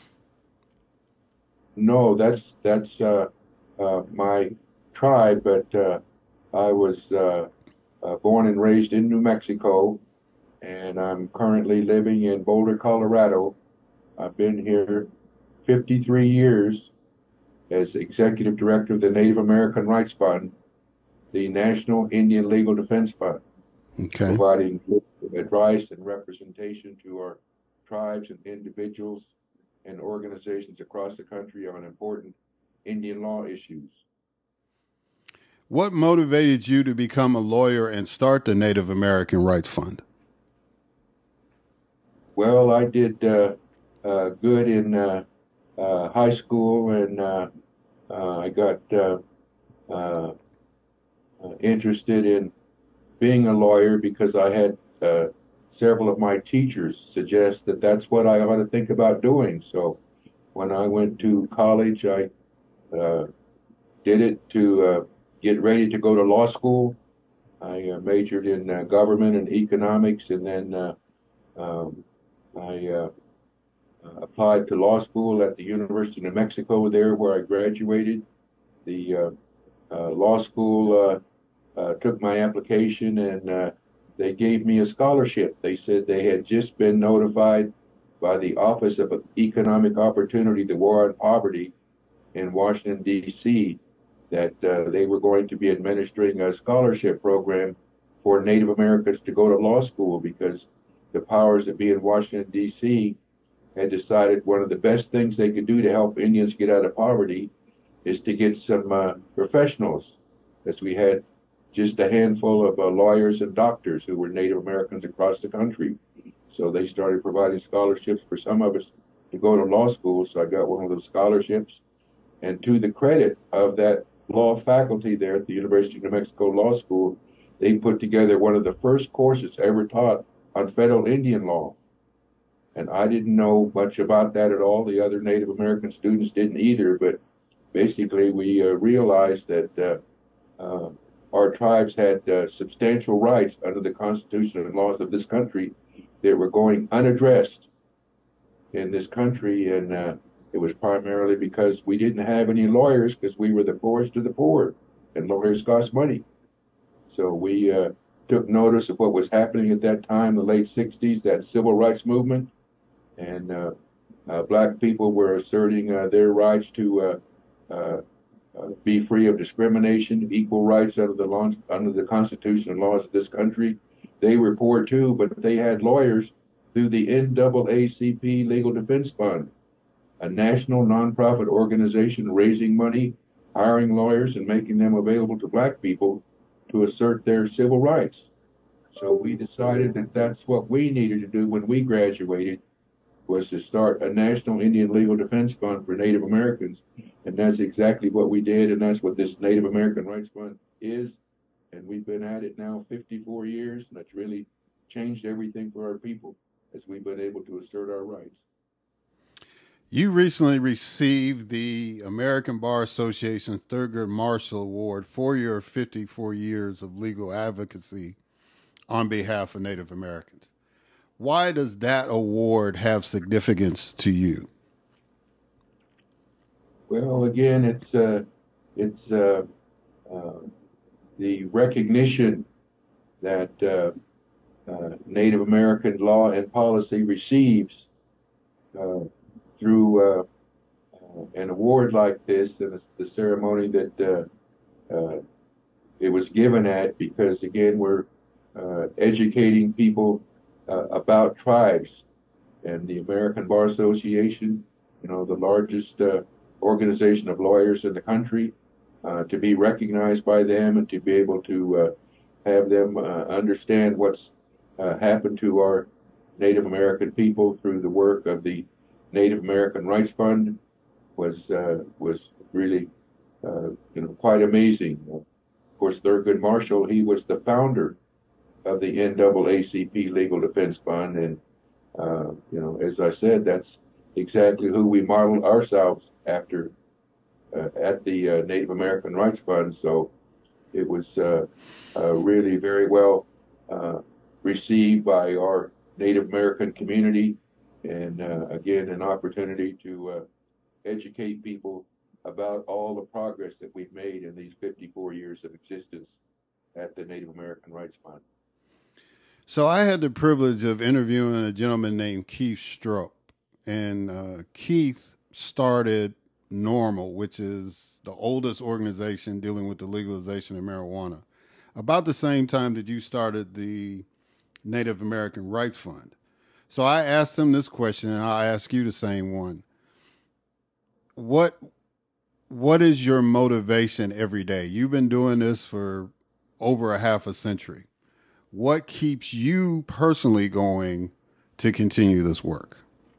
Speaker 4: No, that's that's uh, uh, my tribe, but uh, I was uh, uh, born and raised in New Mexico, and I'm currently living in Boulder, Colorado. I've been here fifty-three years as executive director of the Native American Rights Fund, the National Indian Legal Defense Fund,
Speaker 1: okay,
Speaker 4: providing advice and representation to our tribes and individuals and organizations across the country on important Indian law issues.
Speaker 1: What motivated you to become a lawyer and start the Native American Rights Fund?
Speaker 4: Well, I did uh, uh, good in uh, uh, high school, and uh, uh, I got uh, uh, interested in being a lawyer because I had uh, several of my teachers suggest that that's what I ought to think about doing. So when I went to college, I uh, did it to uh, get ready to go to law school. I uh, majored in uh, government and economics, and then uh, um, I uh, applied to law school at the University of New Mexico, there where I graduated. The uh, uh, law school uh, uh, took my application, and uh, they gave me a scholarship. They said they had just been notified by the Office of Economic Opportunity, the War on Poverty in Washington, D C, that uh, they were going to be administering a scholarship program for Native Americans to go to law school, because the powers that be in Washington, D C had decided one of the best things they could do to help Indians get out of poverty is to get some uh, professionals, as we had just a handful of uh, lawyers and doctors who were Native Americans across the country. So they started providing scholarships for some of us to go to law school. So I got one of those scholarships. And to the credit of that law faculty there at the University of New Mexico Law School, they put together one of the first courses ever taught on federal Indian law. And I didn't know much about that at all. The other Native American students didn't either. But basically, we uh, realized that uh, uh, our tribes had uh, substantial rights under the Constitution and laws of this country that were going unaddressed in this country. And uh, it was primarily because we didn't have any lawyers, because we were the poorest of the poor, and lawyers cost money. So we uh, took notice of what was happening at that time, the late sixties, that civil rights movement. And uh, uh, black people were asserting uh, their rights to uh, uh, uh, be free of discrimination, equal rights under the law, under the Constitution and laws of this country. They were poor too, but they had lawyers through the N double A C P Legal Defense Fund, a national nonprofit organization raising money hiring lawyers and making them available to black people to assert their civil rights. So we decided that that's what we needed to do when we graduated, was to start a National Indian Legal Defense Fund for Native Americans. And that's exactly what we did, and that's what this Native American Rights Fund is. And we've been at it now fifty-four years, and it's really changed everything for our people as we've been able to assert our rights.
Speaker 1: You recently received the American Bar Association's Thurgood Marshall Award for your fifty-four years of legal advocacy on behalf of Native Americans. Why does that award have significance to you?
Speaker 4: Well, again, it's uh, it's uh, uh, the recognition that uh, uh, Native American law and policy receives uh, through uh, uh, an award like this, and it's the ceremony that uh, uh, it was given at, because again, we're uh, educating people uh, about tribes, and the American Bar Association, you know, the largest uh, organization of lawyers in the country, uh, to be recognized by them and to be able to uh, have them uh, understand what's uh, happened to our Native American people through the work of the Native American Rights Fund was uh, was really uh, you know quite amazing. Of course, Thurgood Marshall, he was the founder of the N double A C P Legal Defense Fund, and uh, you know, as I said, that's exactly who we modeled ourselves after uh, at the uh, Native American Rights Fund. So it was uh, uh, really very well uh, received by our Native American community. And uh, again, an opportunity to uh, educate people about all the progress that we've made in these fifty-four years of existence at the Native American Rights Fund.
Speaker 1: So I had the privilege of interviewing a gentleman named Keith Stroop. And uh, Keith started NORML, which is the oldest organization dealing with the legalization of marijuana, about the same time that you started the Native American Rights Fund. So I asked him this question, and I'll ask you the same one. What what is your motivation every day? You've been doing this for over a half a century. What keeps you personally going to continue this work?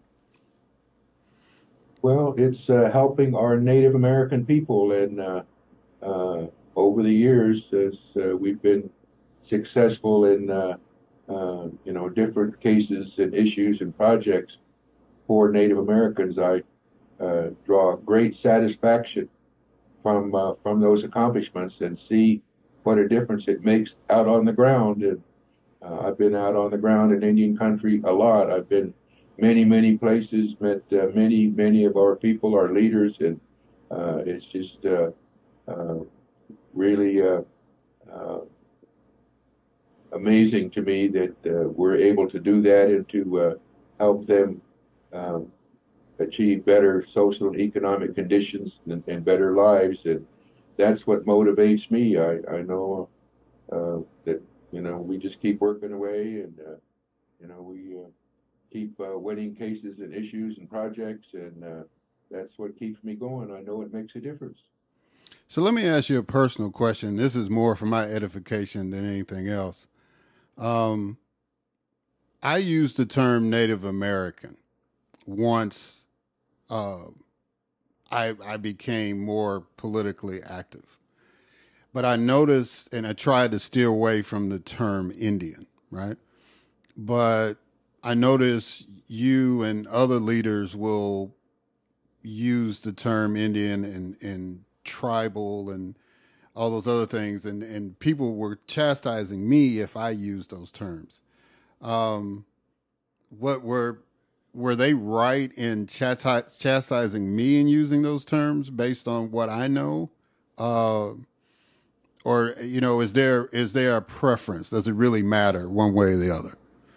Speaker 4: Well, it's uh, helping our Native American people, and uh, uh, over the years, as uh, we've been successful in uh, Uh, you know, different cases and issues and projects for Native Americans, I uh, draw great satisfaction from uh, from those accomplishments and see what a difference it makes out on the ground. And uh, I've been out on the ground in Indian country a lot. I've been many, many places, met uh, many, many of our people, our leaders, and uh, it's just uh, uh, really uh, uh, amazing to me that uh, we're able to do that and to uh, help them um, achieve better social and economic conditions and, and better lives. And that's what motivates me. I, I know uh, that, you know, we just keep working away, and, uh, you know, we uh, keep uh, winning cases and issues and projects, and uh, that's what keeps me going. I know it makes a difference.
Speaker 1: So let me ask you a personal question. This is more for my edification than anything else. Um, I used the term Native American once uh, I, I became more politically active. But I noticed, and I tried to steer away from the term Indian, right? But I noticed you and other leaders will use the term Indian and, and tribal and all those other things, and, and people were chastising me if I used those terms. Um, what were were they right in chasti- chastising me in using those terms based on what I know, uh, or you know, is there is there a preference? Does it really matter one way or the other?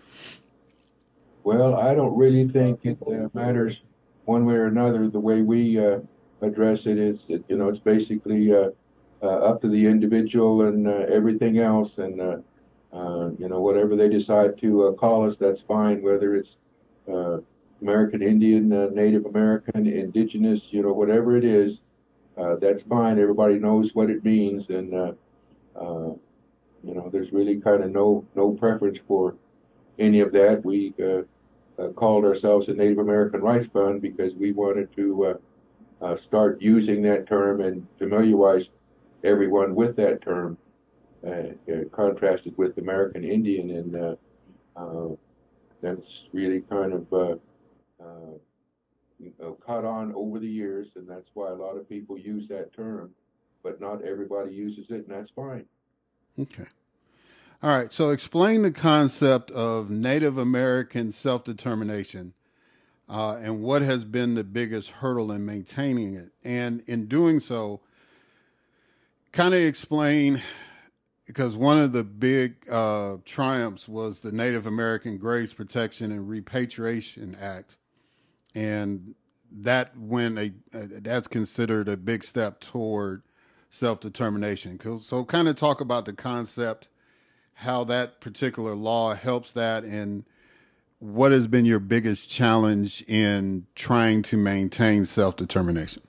Speaker 4: Well, I don't really think it uh, matters one way or another. The way we uh, address it is that, you know, it's basically Uh, Uh, up to the individual and uh, everything else, and uh, uh, you know, whatever they decide to uh, call us, that's fine. Whether it's uh, American Indian, uh, Native American, Indigenous, you know, whatever it is, uh, that's fine. Everybody knows what it means, and uh, uh, you know, there's really kind of no no preference for any of that. We uh, uh, called ourselves the Native American Rights Fund because we wanted to uh, uh, start using that term and familiarize everyone with that term, uh, uh, contrasted with American Indian, and uh, uh, that's really kind of uh, uh, you know, caught on over the years, and that's why a lot of people use that term, but not everybody uses it, and that's fine.
Speaker 1: Okay. All right. So explain the concept of Native American self-determination uh, and what has been the biggest hurdle in maintaining it. And in doing so, kind of explain, because one of the big uh, triumphs was the Native American Graves Protection and Repatriation Act. And that when a, uh, that's considered a big step toward self-determination. So kind of talk about the concept, how that particular law helps that, and what has been your biggest challenge in trying to maintain self-determination?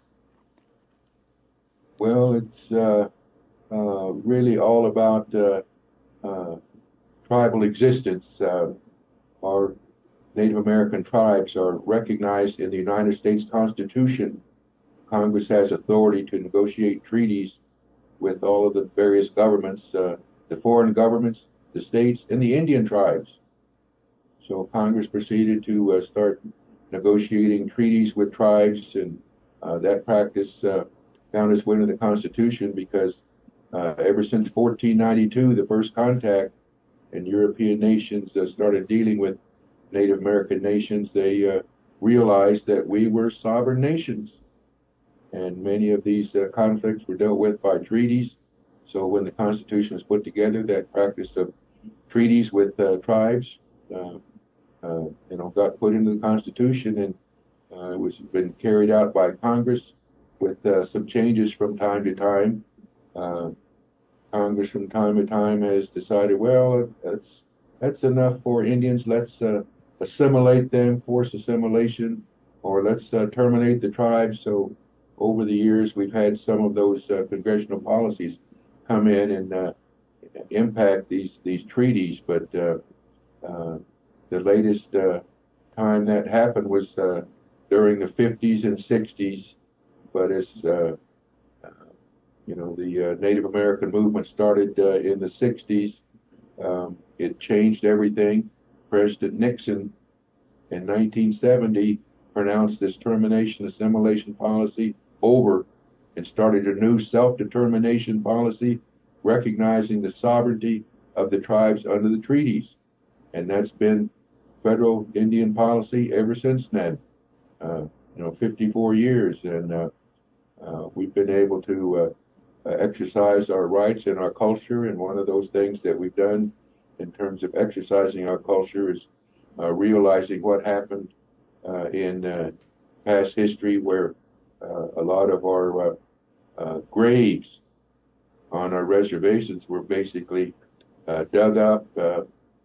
Speaker 4: Well, it's uh, uh, really all about uh, uh, tribal existence. Uh, our Native American tribes are recognized in the United States Constitution. Congress has authority to negotiate treaties with all of the various governments, uh, the foreign governments, the states, and the Indian tribes. So Congress proceeded to uh, start negotiating treaties with tribes, and uh, that practice uh, found its way into the Constitution because uh, ever since fourteen ninety-two, the first contact, and European nations uh, started dealing with Native American nations, they uh, realized that we were sovereign nations. And many of these uh, conflicts were dealt with by treaties. So when the Constitution was put together, that practice of treaties with uh, tribes, uh, uh, you know, got put into the Constitution, and uh, it was been carried out by Congress with uh, some changes from time to time. Uh, Congress from time to time has decided, well, that's that's enough for Indians. Let's uh, assimilate them, force assimilation, or let's uh, terminate the tribes. So over the years, we've had some of those uh, congressional policies come in and uh, impact these these treaties. But uh, uh, the latest uh, time that happened was uh, during the fifties and sixties. But as uh, uh, you know, the uh, Native American movement started uh, in the sixties. Um, it changed everything. President Nixon in nineteen seventy pronounced this termination assimilation policy over and started a new self-determination policy recognizing the sovereignty of the tribes under the treaties. And that's been federal Indian policy ever since then, uh, you know, fifty-four years. And uh, uh, we've been able to uh, uh, exercise our rights and our culture. And one of those things that we've done in terms of exercising our culture is uh, realizing what happened uh, in uh, past history, where uh, a lot of our uh, uh, graves on our reservations were basically uh, dug up uh,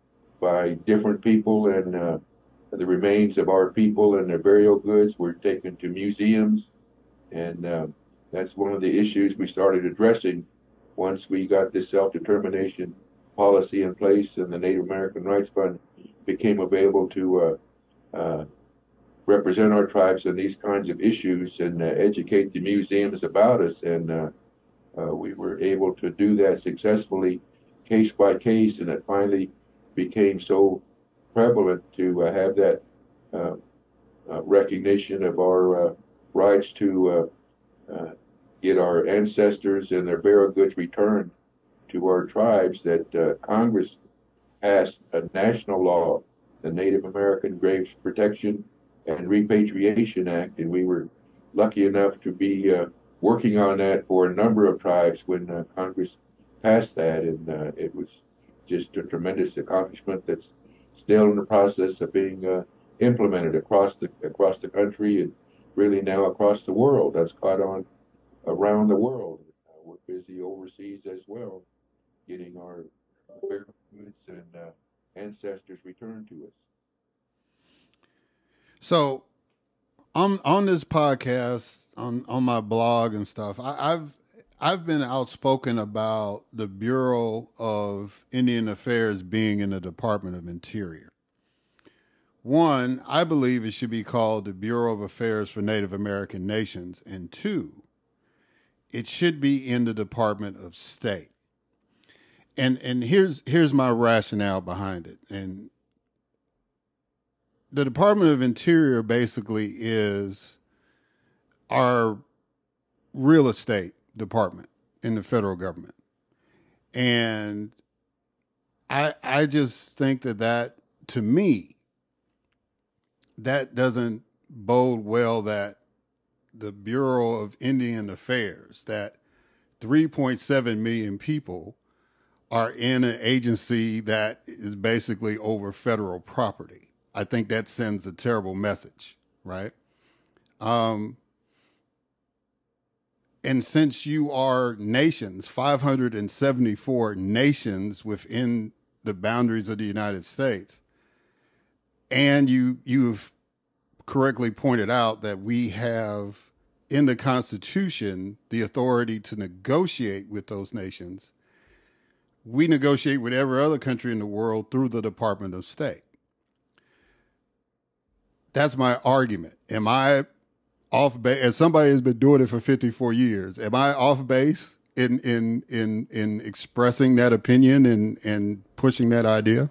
Speaker 4: by different people, and uh, the remains of our people and their burial goods were taken to museums. And uh, that's one of the issues we started addressing once we got this self-determination policy in place, and the Native American Rights Fund became available to uh, uh, represent our tribes on these kinds of issues and uh, educate the museums about us. And uh, uh, we were able to do that successfully, case by case, and it finally became so prevalent to uh, have that uh, uh, recognition of our uh, rights to uh, uh, get our ancestors and their burial goods returned to our tribes, that uh, Congress passed a national law, the Native American Graves Protection and Repatriation Act, and we were lucky enough to be uh, working on that for a number of tribes when uh, Congress passed that, and uh, it was just a tremendous accomplishment that's still in the process of being uh, implemented across the across the country, and really now across the world. That's caught on around the world. Uh, we're busy overseas as well, getting our burial goods and uh, ancestors returned to us.
Speaker 1: So on on this podcast, on on my blog and stuff, I, I've I've been outspoken about the Bureau of Indian Affairs being in the Department of Interior. One, I believe it should be called the Bureau of Affairs for Native American Nations, and two, it should be in the Department of State. And and here's here's my rationale behind it. And the Department of Interior basically is our real estate department in the federal government. And I I just think that that, to me, that doesn't bode well that the Bureau of Indian Affairs, that three point seven million people are in an agency that is basically over federal property. I think that sends a terrible message, right? Um, and since you are nations, five hundred seventy-four nations within the boundaries of the United States, and you, you've correctly pointed out that we have in the Constitution the authority to negotiate with those nations, we negotiate with every other country in the world through the Department of State. That's my argument. Am I off base? As somebody has been doing it for fifty-four years, am I off base in in in in expressing that opinion and and pushing that idea?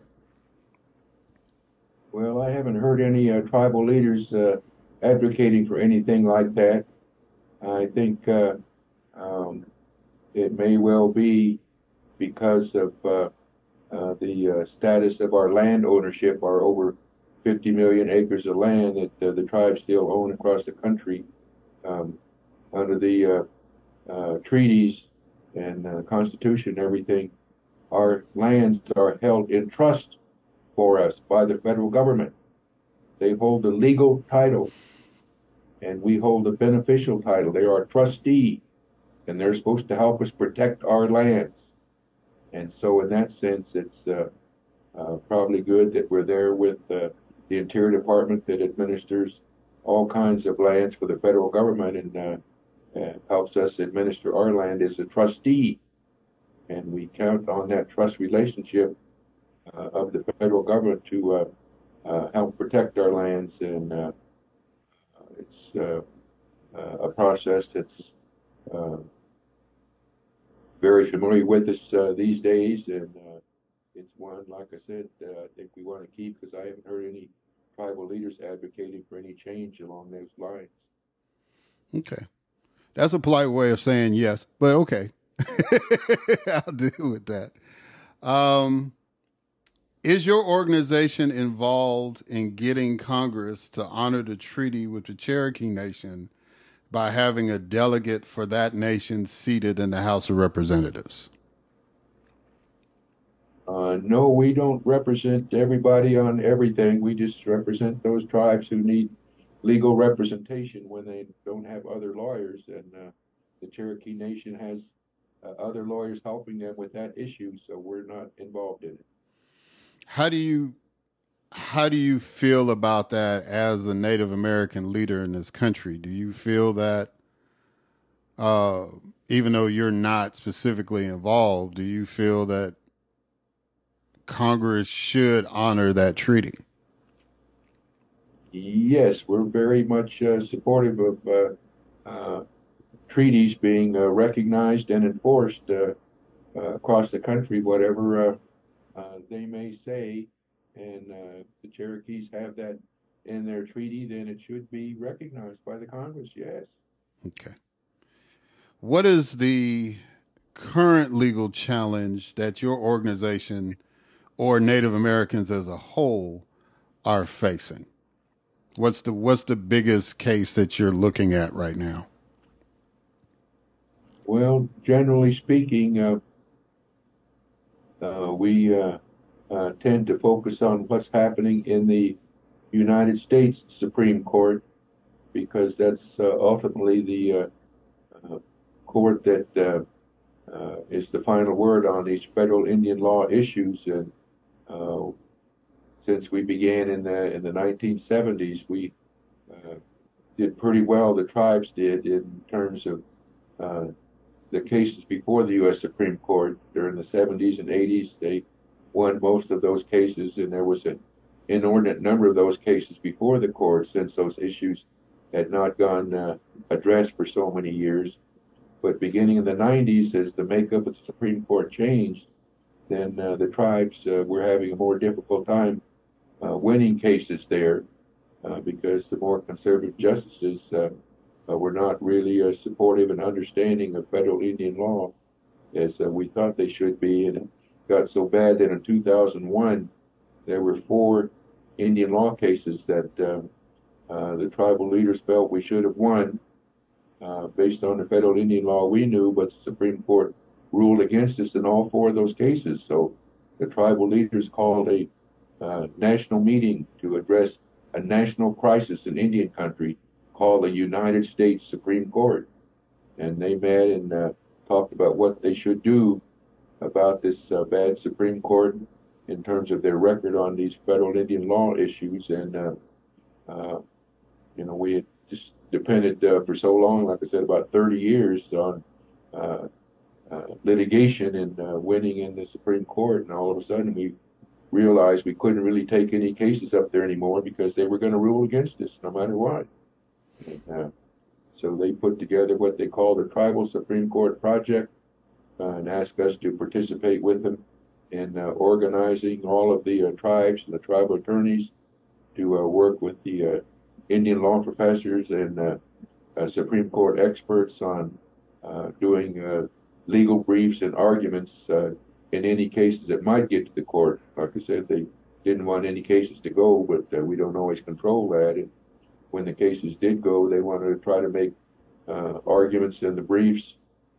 Speaker 4: Well, I haven't heard any uh, tribal leaders uh, advocating for anything like that. I think uh, um, it may well be because of uh, uh, the uh, status of our land ownership, our over fifty million acres of land that uh, the tribes still own across the country. Um, under the uh, uh, treaties and uh, Constitution and everything, our lands are held in trust for us by the federal government. They hold the legal title, and we hold the beneficial title. They are a trustee, and they're supposed to help us protect our lands. And so in that sense, it's uh, uh, probably good that we're there with uh, the Interior Department that administers all kinds of lands for the federal government and uh, uh, helps us administer our land as a trustee. And we count on that trust relationship uh, of the federal government to uh, uh, help protect our lands. And uh, it's uh, uh, a process that's uh, very familiar with us uh, these days, and uh, it's one, like I said, uh, I think we want to keep, because I haven't heard any tribal leaders advocating for any change along those lines.
Speaker 1: Okay. That's a polite way of saying yes, but okay. I'll deal with that. Um, is your organization involved in getting Congress to honor the treaty with the Cherokee Nation by having a delegate for that nation seated in the House of Representatives?
Speaker 4: Uh, no, we don't represent everybody on everything. We just represent those tribes who need legal representation when they don't have other lawyers. And uh, the Cherokee Nation has uh, other lawyers helping them with that issue, so we're not involved in it.
Speaker 1: How do you how do you feel about that as a Native American leader in this country? Do you feel that, uh, even though you're not specifically involved, do you feel that Congress should honor that treaty?
Speaker 4: Yes, we're very much uh, supportive of uh, uh, treaties being uh, recognized and enforced uh, uh, across the country, whatever uh, uh, they may say. And uh, the Cherokees have that in their treaty, then it should be recognized by the Congress, yes.
Speaker 1: Okay. What is the current legal challenge that your organization or Native Americans as a whole are facing? What's the what's the biggest case that you're looking at right now?
Speaker 4: Well, generally speaking, uh, uh, we uh, uh, tend to focus on what's happening in the United States Supreme Court, because that's uh, ultimately the uh, uh, court that uh, uh, is the final word on these federal Indian law issues. And uh, since we began in the in the nineteen seventies, we uh, did pretty well, the tribes did, in terms of uh, the cases before the U S Supreme Court. During the seventies and eighties, they won most of those cases, and there was an inordinate number of those cases before the court, since those issues had not gone uh, addressed for so many years. But beginning in the nineties, as the makeup of the Supreme Court changed, then uh, the tribes uh, were having a more difficult time uh, winning cases there uh, because the more conservative justices uh, uh, were not really uh, supportive and understanding of federal Indian law as uh, we thought they should be. And it got so bad that in two thousand one, there were four Indian law cases that uh, uh, the tribal leaders felt we should have won uh, based on the federal Indian law we knew, but the Supreme Court ruled against us in all four of those cases. So the tribal leaders called a uh, national meeting to address a national crisis in Indian country called the United States Supreme Court. And they met and uh, talked about what they should do about this uh, bad Supreme Court in terms of their record on these federal Indian law issues. And, uh, uh, you know, we had just depended uh, for so long, like I said, about thirty years on uh, uh, litigation and uh, winning in the Supreme Court. And all of a sudden we realized we couldn't really take any cases up there anymore because they were going to rule against us no matter what. And, uh, so they put together what they call the Tribal Supreme Court Project uh, and asked us to participate with them in uh, organizing all of the uh, tribes and the tribal attorneys to uh, work with the uh, Indian law professors and uh, uh, Supreme Court experts on uh, doing uh, legal briefs and arguments uh, in any cases that might get to the court. Like I said, they didn't want any cases to go, but uh, we don't always control that. And when the cases did go, they wanted to try to make uh, arguments in the briefs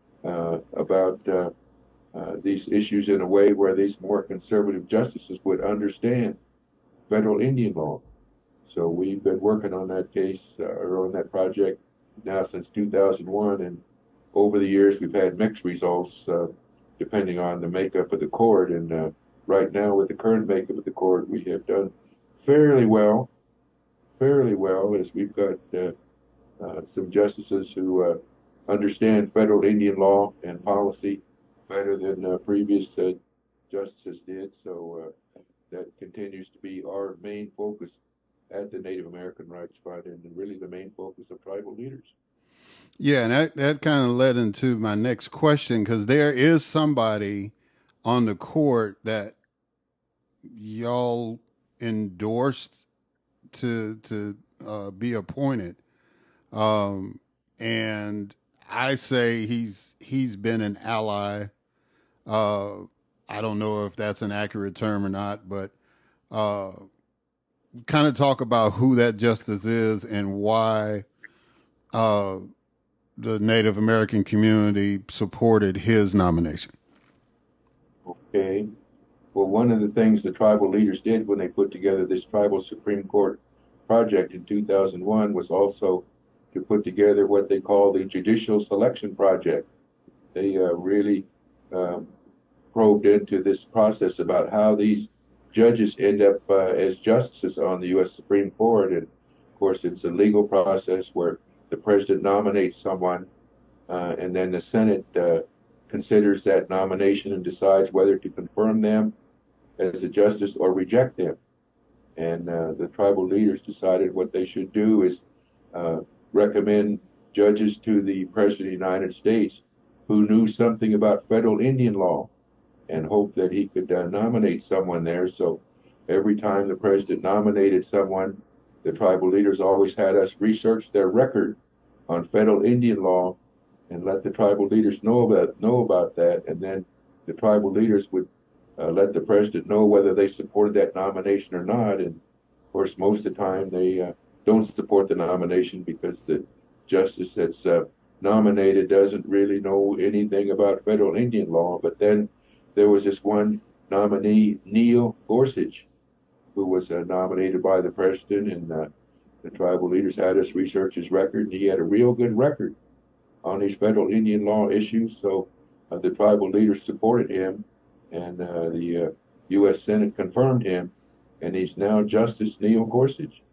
Speaker 4: uh, about uh, uh, these issues in a way where these more conservative justices would understand federal Indian law. So we've been working on that case uh, or on that project now since two thousand one, and over the years we've had mixed results uh, depending on the makeup of the court. And uh, right now, with the current makeup of the court, we have done fairly well, fairly well, as we've got uh, uh, some justices who uh, understand federal Indian law and policy better than uh, previous uh, justices did. So uh, that continues to be our main focus at the Native American Rights Fund, and really the main focus of tribal leaders.
Speaker 1: Yeah, and that, that kind of led into my next question, because there is somebody on the court that y'all endorsed to to uh, be appointed, um, and I say he's he's been an ally. Uh, I don't know if that's an accurate term or not, but uh, kind of talk about who that justice is and why uh, the Native American community supported his nomination.
Speaker 4: Okay. Well, one of the things the tribal leaders did when they put together this Tribal Supreme Court project in two thousand one was also to put together what they call the Judicial Selection Project. They uh, really um, probed into this process about how these judges end up uh, as justices on the U S Supreme Court. And of course, it's a legal process where the president nominates someone, uh, and then the Senate uh, considers that nomination and decides whether to confirm them as a justice or reject them. And uh, the tribal leaders decided what they should do is uh, recommend judges to the President of the United States who knew something about federal Indian law, and hope that he could uh, nominate someone there. So every time the president nominated someone, the tribal leaders always had us research their record on federal Indian law and let the tribal leaders know about know about that. And then the tribal leaders would uh, let the president know whether they supported that nomination or not. And of course, most of the time they uh, don't support the nomination because the justice that's uh, nominated doesn't really know anything about federal Indian law. But then there was this one nominee, Neil Gorsuch, who was uh, nominated by the president, and uh, the tribal leaders had us research his record, and he had a real good record on these federal Indian law issues. So uh, the tribal leaders supported him, and uh, the uh, U S Senate confirmed him, and he's now Justice Neil Gorsuch.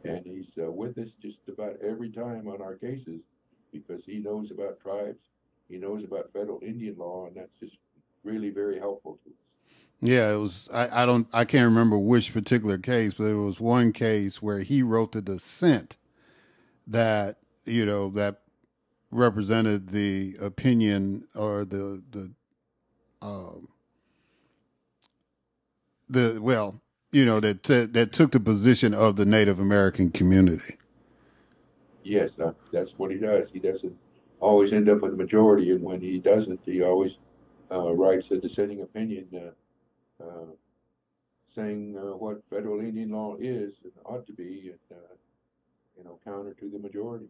Speaker 4: and he's uh, with us just about every time on our cases because he knows about tribes, he knows about federal Indian law, and that's just really very helpful to us.
Speaker 1: Yeah, it was. I, I don't. I can't remember which particular case, but there was one case where he wrote the dissent that you know that represented the opinion or the the um, the well, you know that that took the position of the Native American community.
Speaker 4: Yes, uh, that's what he does. He doesn't always end up with the majority, and when he doesn't, he always uh, writes a dissenting opinion. Uh, Uh, saying uh, what federal Indian law is and ought to be, and uh, you know, counter to the majority.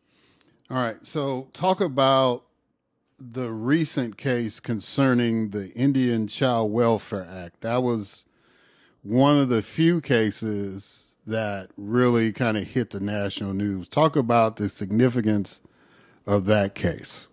Speaker 1: All right, so talk about the recent case concerning the Indian Child Welfare Act. That was one of the few cases that really kind of hit the national news. Talk about the significance of that case.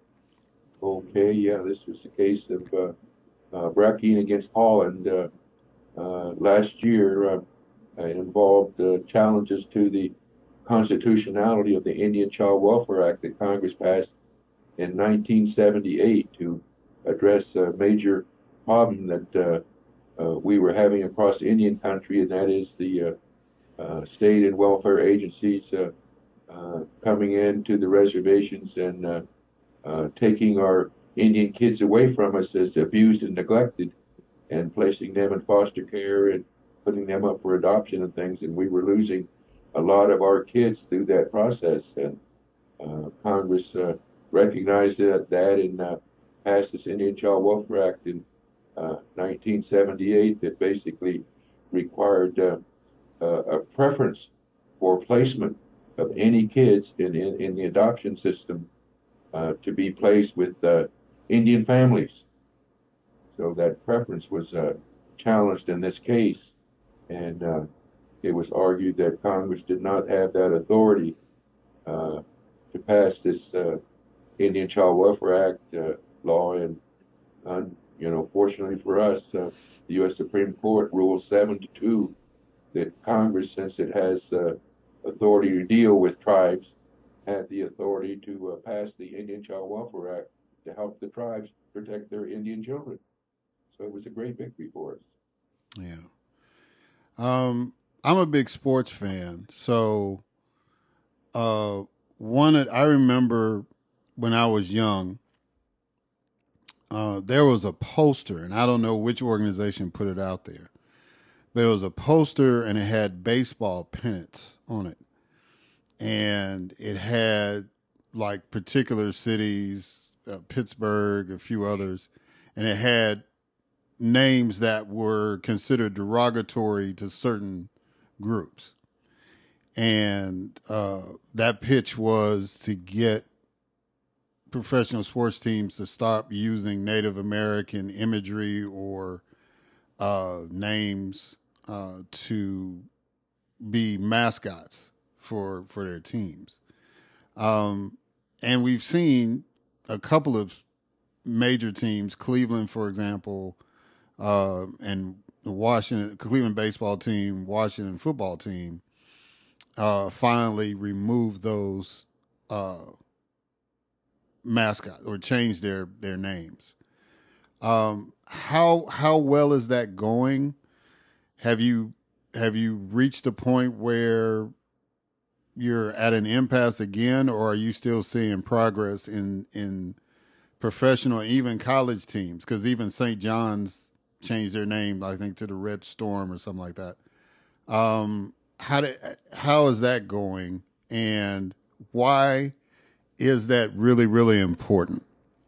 Speaker 4: Okay, yeah, this was the case of uh, uh, Brackeen against Holland. Uh, uh, last year, uh, it involved uh, challenges to the constitutionality of the Indian Child Welfare Act that Congress passed in nineteen seventy-eight to address a major problem that uh, uh, we were having across Indian country, and that is the uh, uh, state and welfare agencies uh, uh, coming into the reservations and uh, uh, taking our Indian kids away from us as abused and neglected, and placing them in foster care and putting them up for adoption and things. And we were losing a lot of our kids through that process. And uh, Congress uh, recognized that, that and uh, passed this Indian Child Welfare Act in uh, nineteen seventy-eight that basically required uh, uh, a preference for placement of any kids in, in, in the adoption system uh, to be placed with uh, Indian families. So that preference was uh, challenged in this case, and uh, it was argued that Congress did not have that authority uh, to pass this uh, Indian Child Welfare Act uh, law. And, uh, you know, fortunately for us, uh, the U S Supreme Court ruled seven to two that Congress, since it has uh, authority to deal with tribes, had the authority to uh, pass the Indian Child Welfare Act to help the tribes protect their Indian children. So it was a great victory for us.
Speaker 1: Yeah. Um, I'm a big sports fan. So uh, one, I remember when I was young, uh, there was a poster, and I don't know which organization put it out there. There was a poster, and it had baseball pennants on it. And it had like particular cities, uh, Pittsburgh, a few others, and it had names that were considered derogatory to certain groups. And uh, that pitch was to get professional sports teams to stop using Native American imagery or uh, names uh, to be mascots for for their teams. Um, and we've seen a couple of major teams, Cleveland, for example, uh, and the Washington, Cleveland baseball team, Washington football team, uh, finally remove those uh, mascots or change their their names. Um, how how well is that going? Have you have you reached a point where you're at an impasse again, or are you still seeing progress in in professional, even college teams? Because even Saint John's changed their name, I think, to the Red Storm or something like that. Um, how did, how is that going, and why is that really, really important?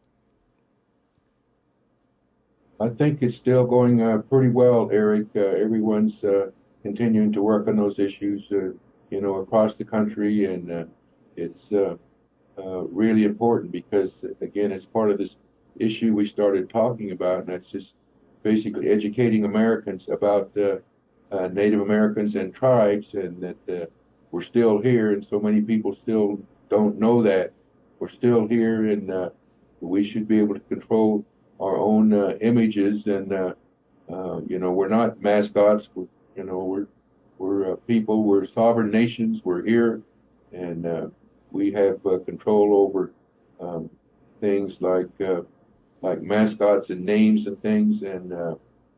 Speaker 4: I think it's still going uh, pretty well, Eric. Uh, everyone's uh, continuing to work on those issues, uh, you know, across the country, and uh, it's uh, uh, really important because, again, it's part of this issue we started talking about, and that's just basically educating Americans about uh, uh, Native Americans and tribes, and that uh, we're still here, and so many people still don't know that. We're still here, and uh, we should be able to control our own uh, images, and uh, uh, you know, we're not mascots. We're, you know, we're we're uh, people, we're sovereign nations, we're here, and uh, we have uh, control over um, things like uh, like mascots and names and things, and uh,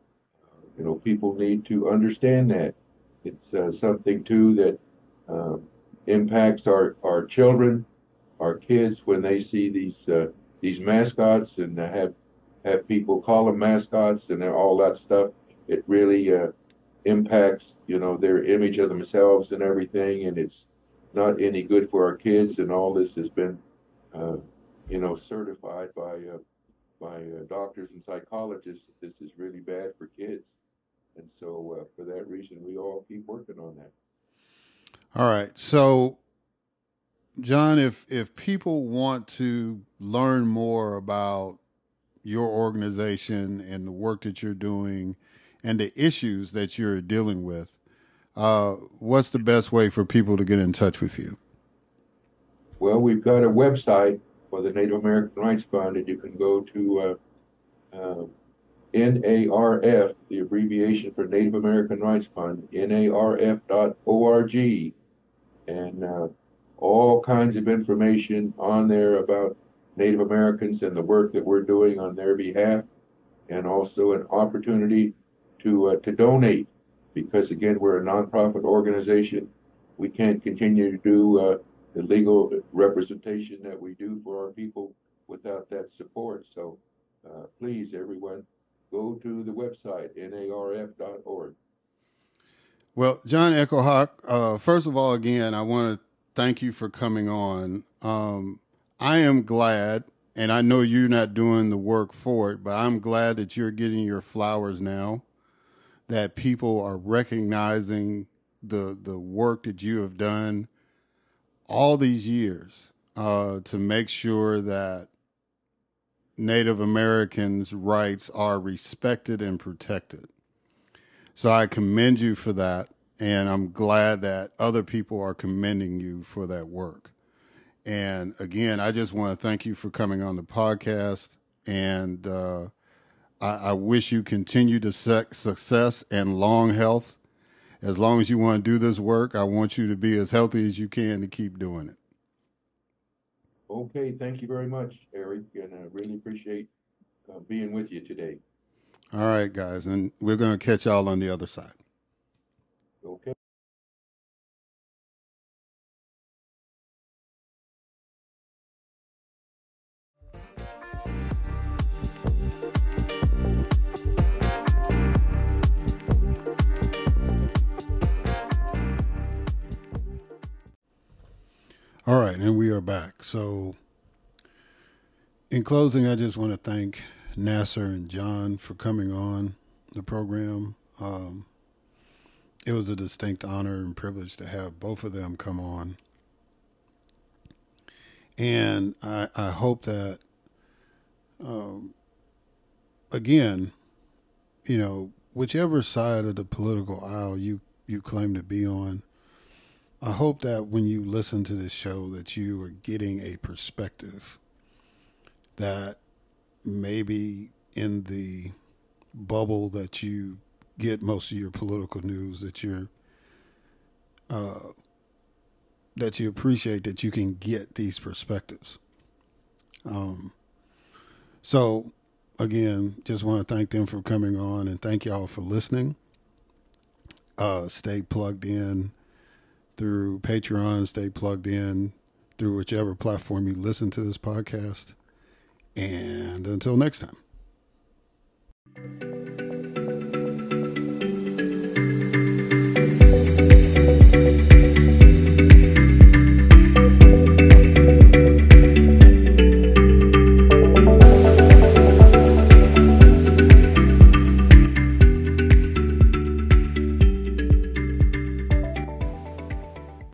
Speaker 4: you know, people need to understand that. It's uh, something too that uh, impacts our, our children, our kids, when they see these uh, these mascots and have have people call them mascots and all that stuff. It really uh, impacts, you know, their image of themselves and everything, and it's not any good for our kids. And all this has been, uh, you know, certified by uh, by uh, doctors and psychologists. This is really bad for kids, and so uh, for that reason, we all keep working on that.
Speaker 1: All right, so John, if if people want to learn more about your organization and the work that you're doing and the issues that you're dealing with, uh, what's the best way for people to get in touch with you?
Speaker 4: Well, we've got a website for the Native American Rights Fund, and you can go to uh, uh, N A R F, the abbreviation for Native American Rights Fund, N A R F dot org, and uh, all kinds of information on there about Native Americans and the work that we're doing on their behalf, and also an opportunity to uh, to donate, because again, we're a nonprofit organization. We can't continue to do uh, the legal representation that we do for our people without that support. So uh, please, everyone, go to the website, N A R F dot org.
Speaker 1: Well, John Echo Hawk, uh, first of all, again, I want to thank you for coming on. Um, I am glad, and I know you're not doing the work for it, but I'm glad that you're getting your flowers now, that people are recognizing the the work that you have done all these years uh, to make sure that Native Americans' rights are respected and protected. So I commend you for that, and I'm glad that other people are commending you for that work. And again, I just want to thank you for coming on the podcast, and uh, I, I wish you continued success and long health. As long as you want to do this work, I want you to be as healthy as you can to keep doing it.
Speaker 4: Okay, thank you very much, Eric, and I really appreciate uh, being with you today.
Speaker 1: All right, guys, and we're going to catch y'all on the other side.
Speaker 4: Okay.
Speaker 1: All right, and we are back. So in closing, I just want to thank Nasser and John for coming on the program. Um, it was a distinct honor and privilege to have both of them come on. And I, I hope that, um, again, you know, whichever side of the political aisle you, you claim to be on, I hope that when you listen to this show that you are getting a perspective that maybe in the bubble that you get most of your political news, that you're uh, that you appreciate that you can get these perspectives. Um, so again, just want to thank them for coming on, and thank y'all for listening. Uh, stay plugged in through Patreon, stay plugged in through whichever platform you listen to this podcast. And until next time.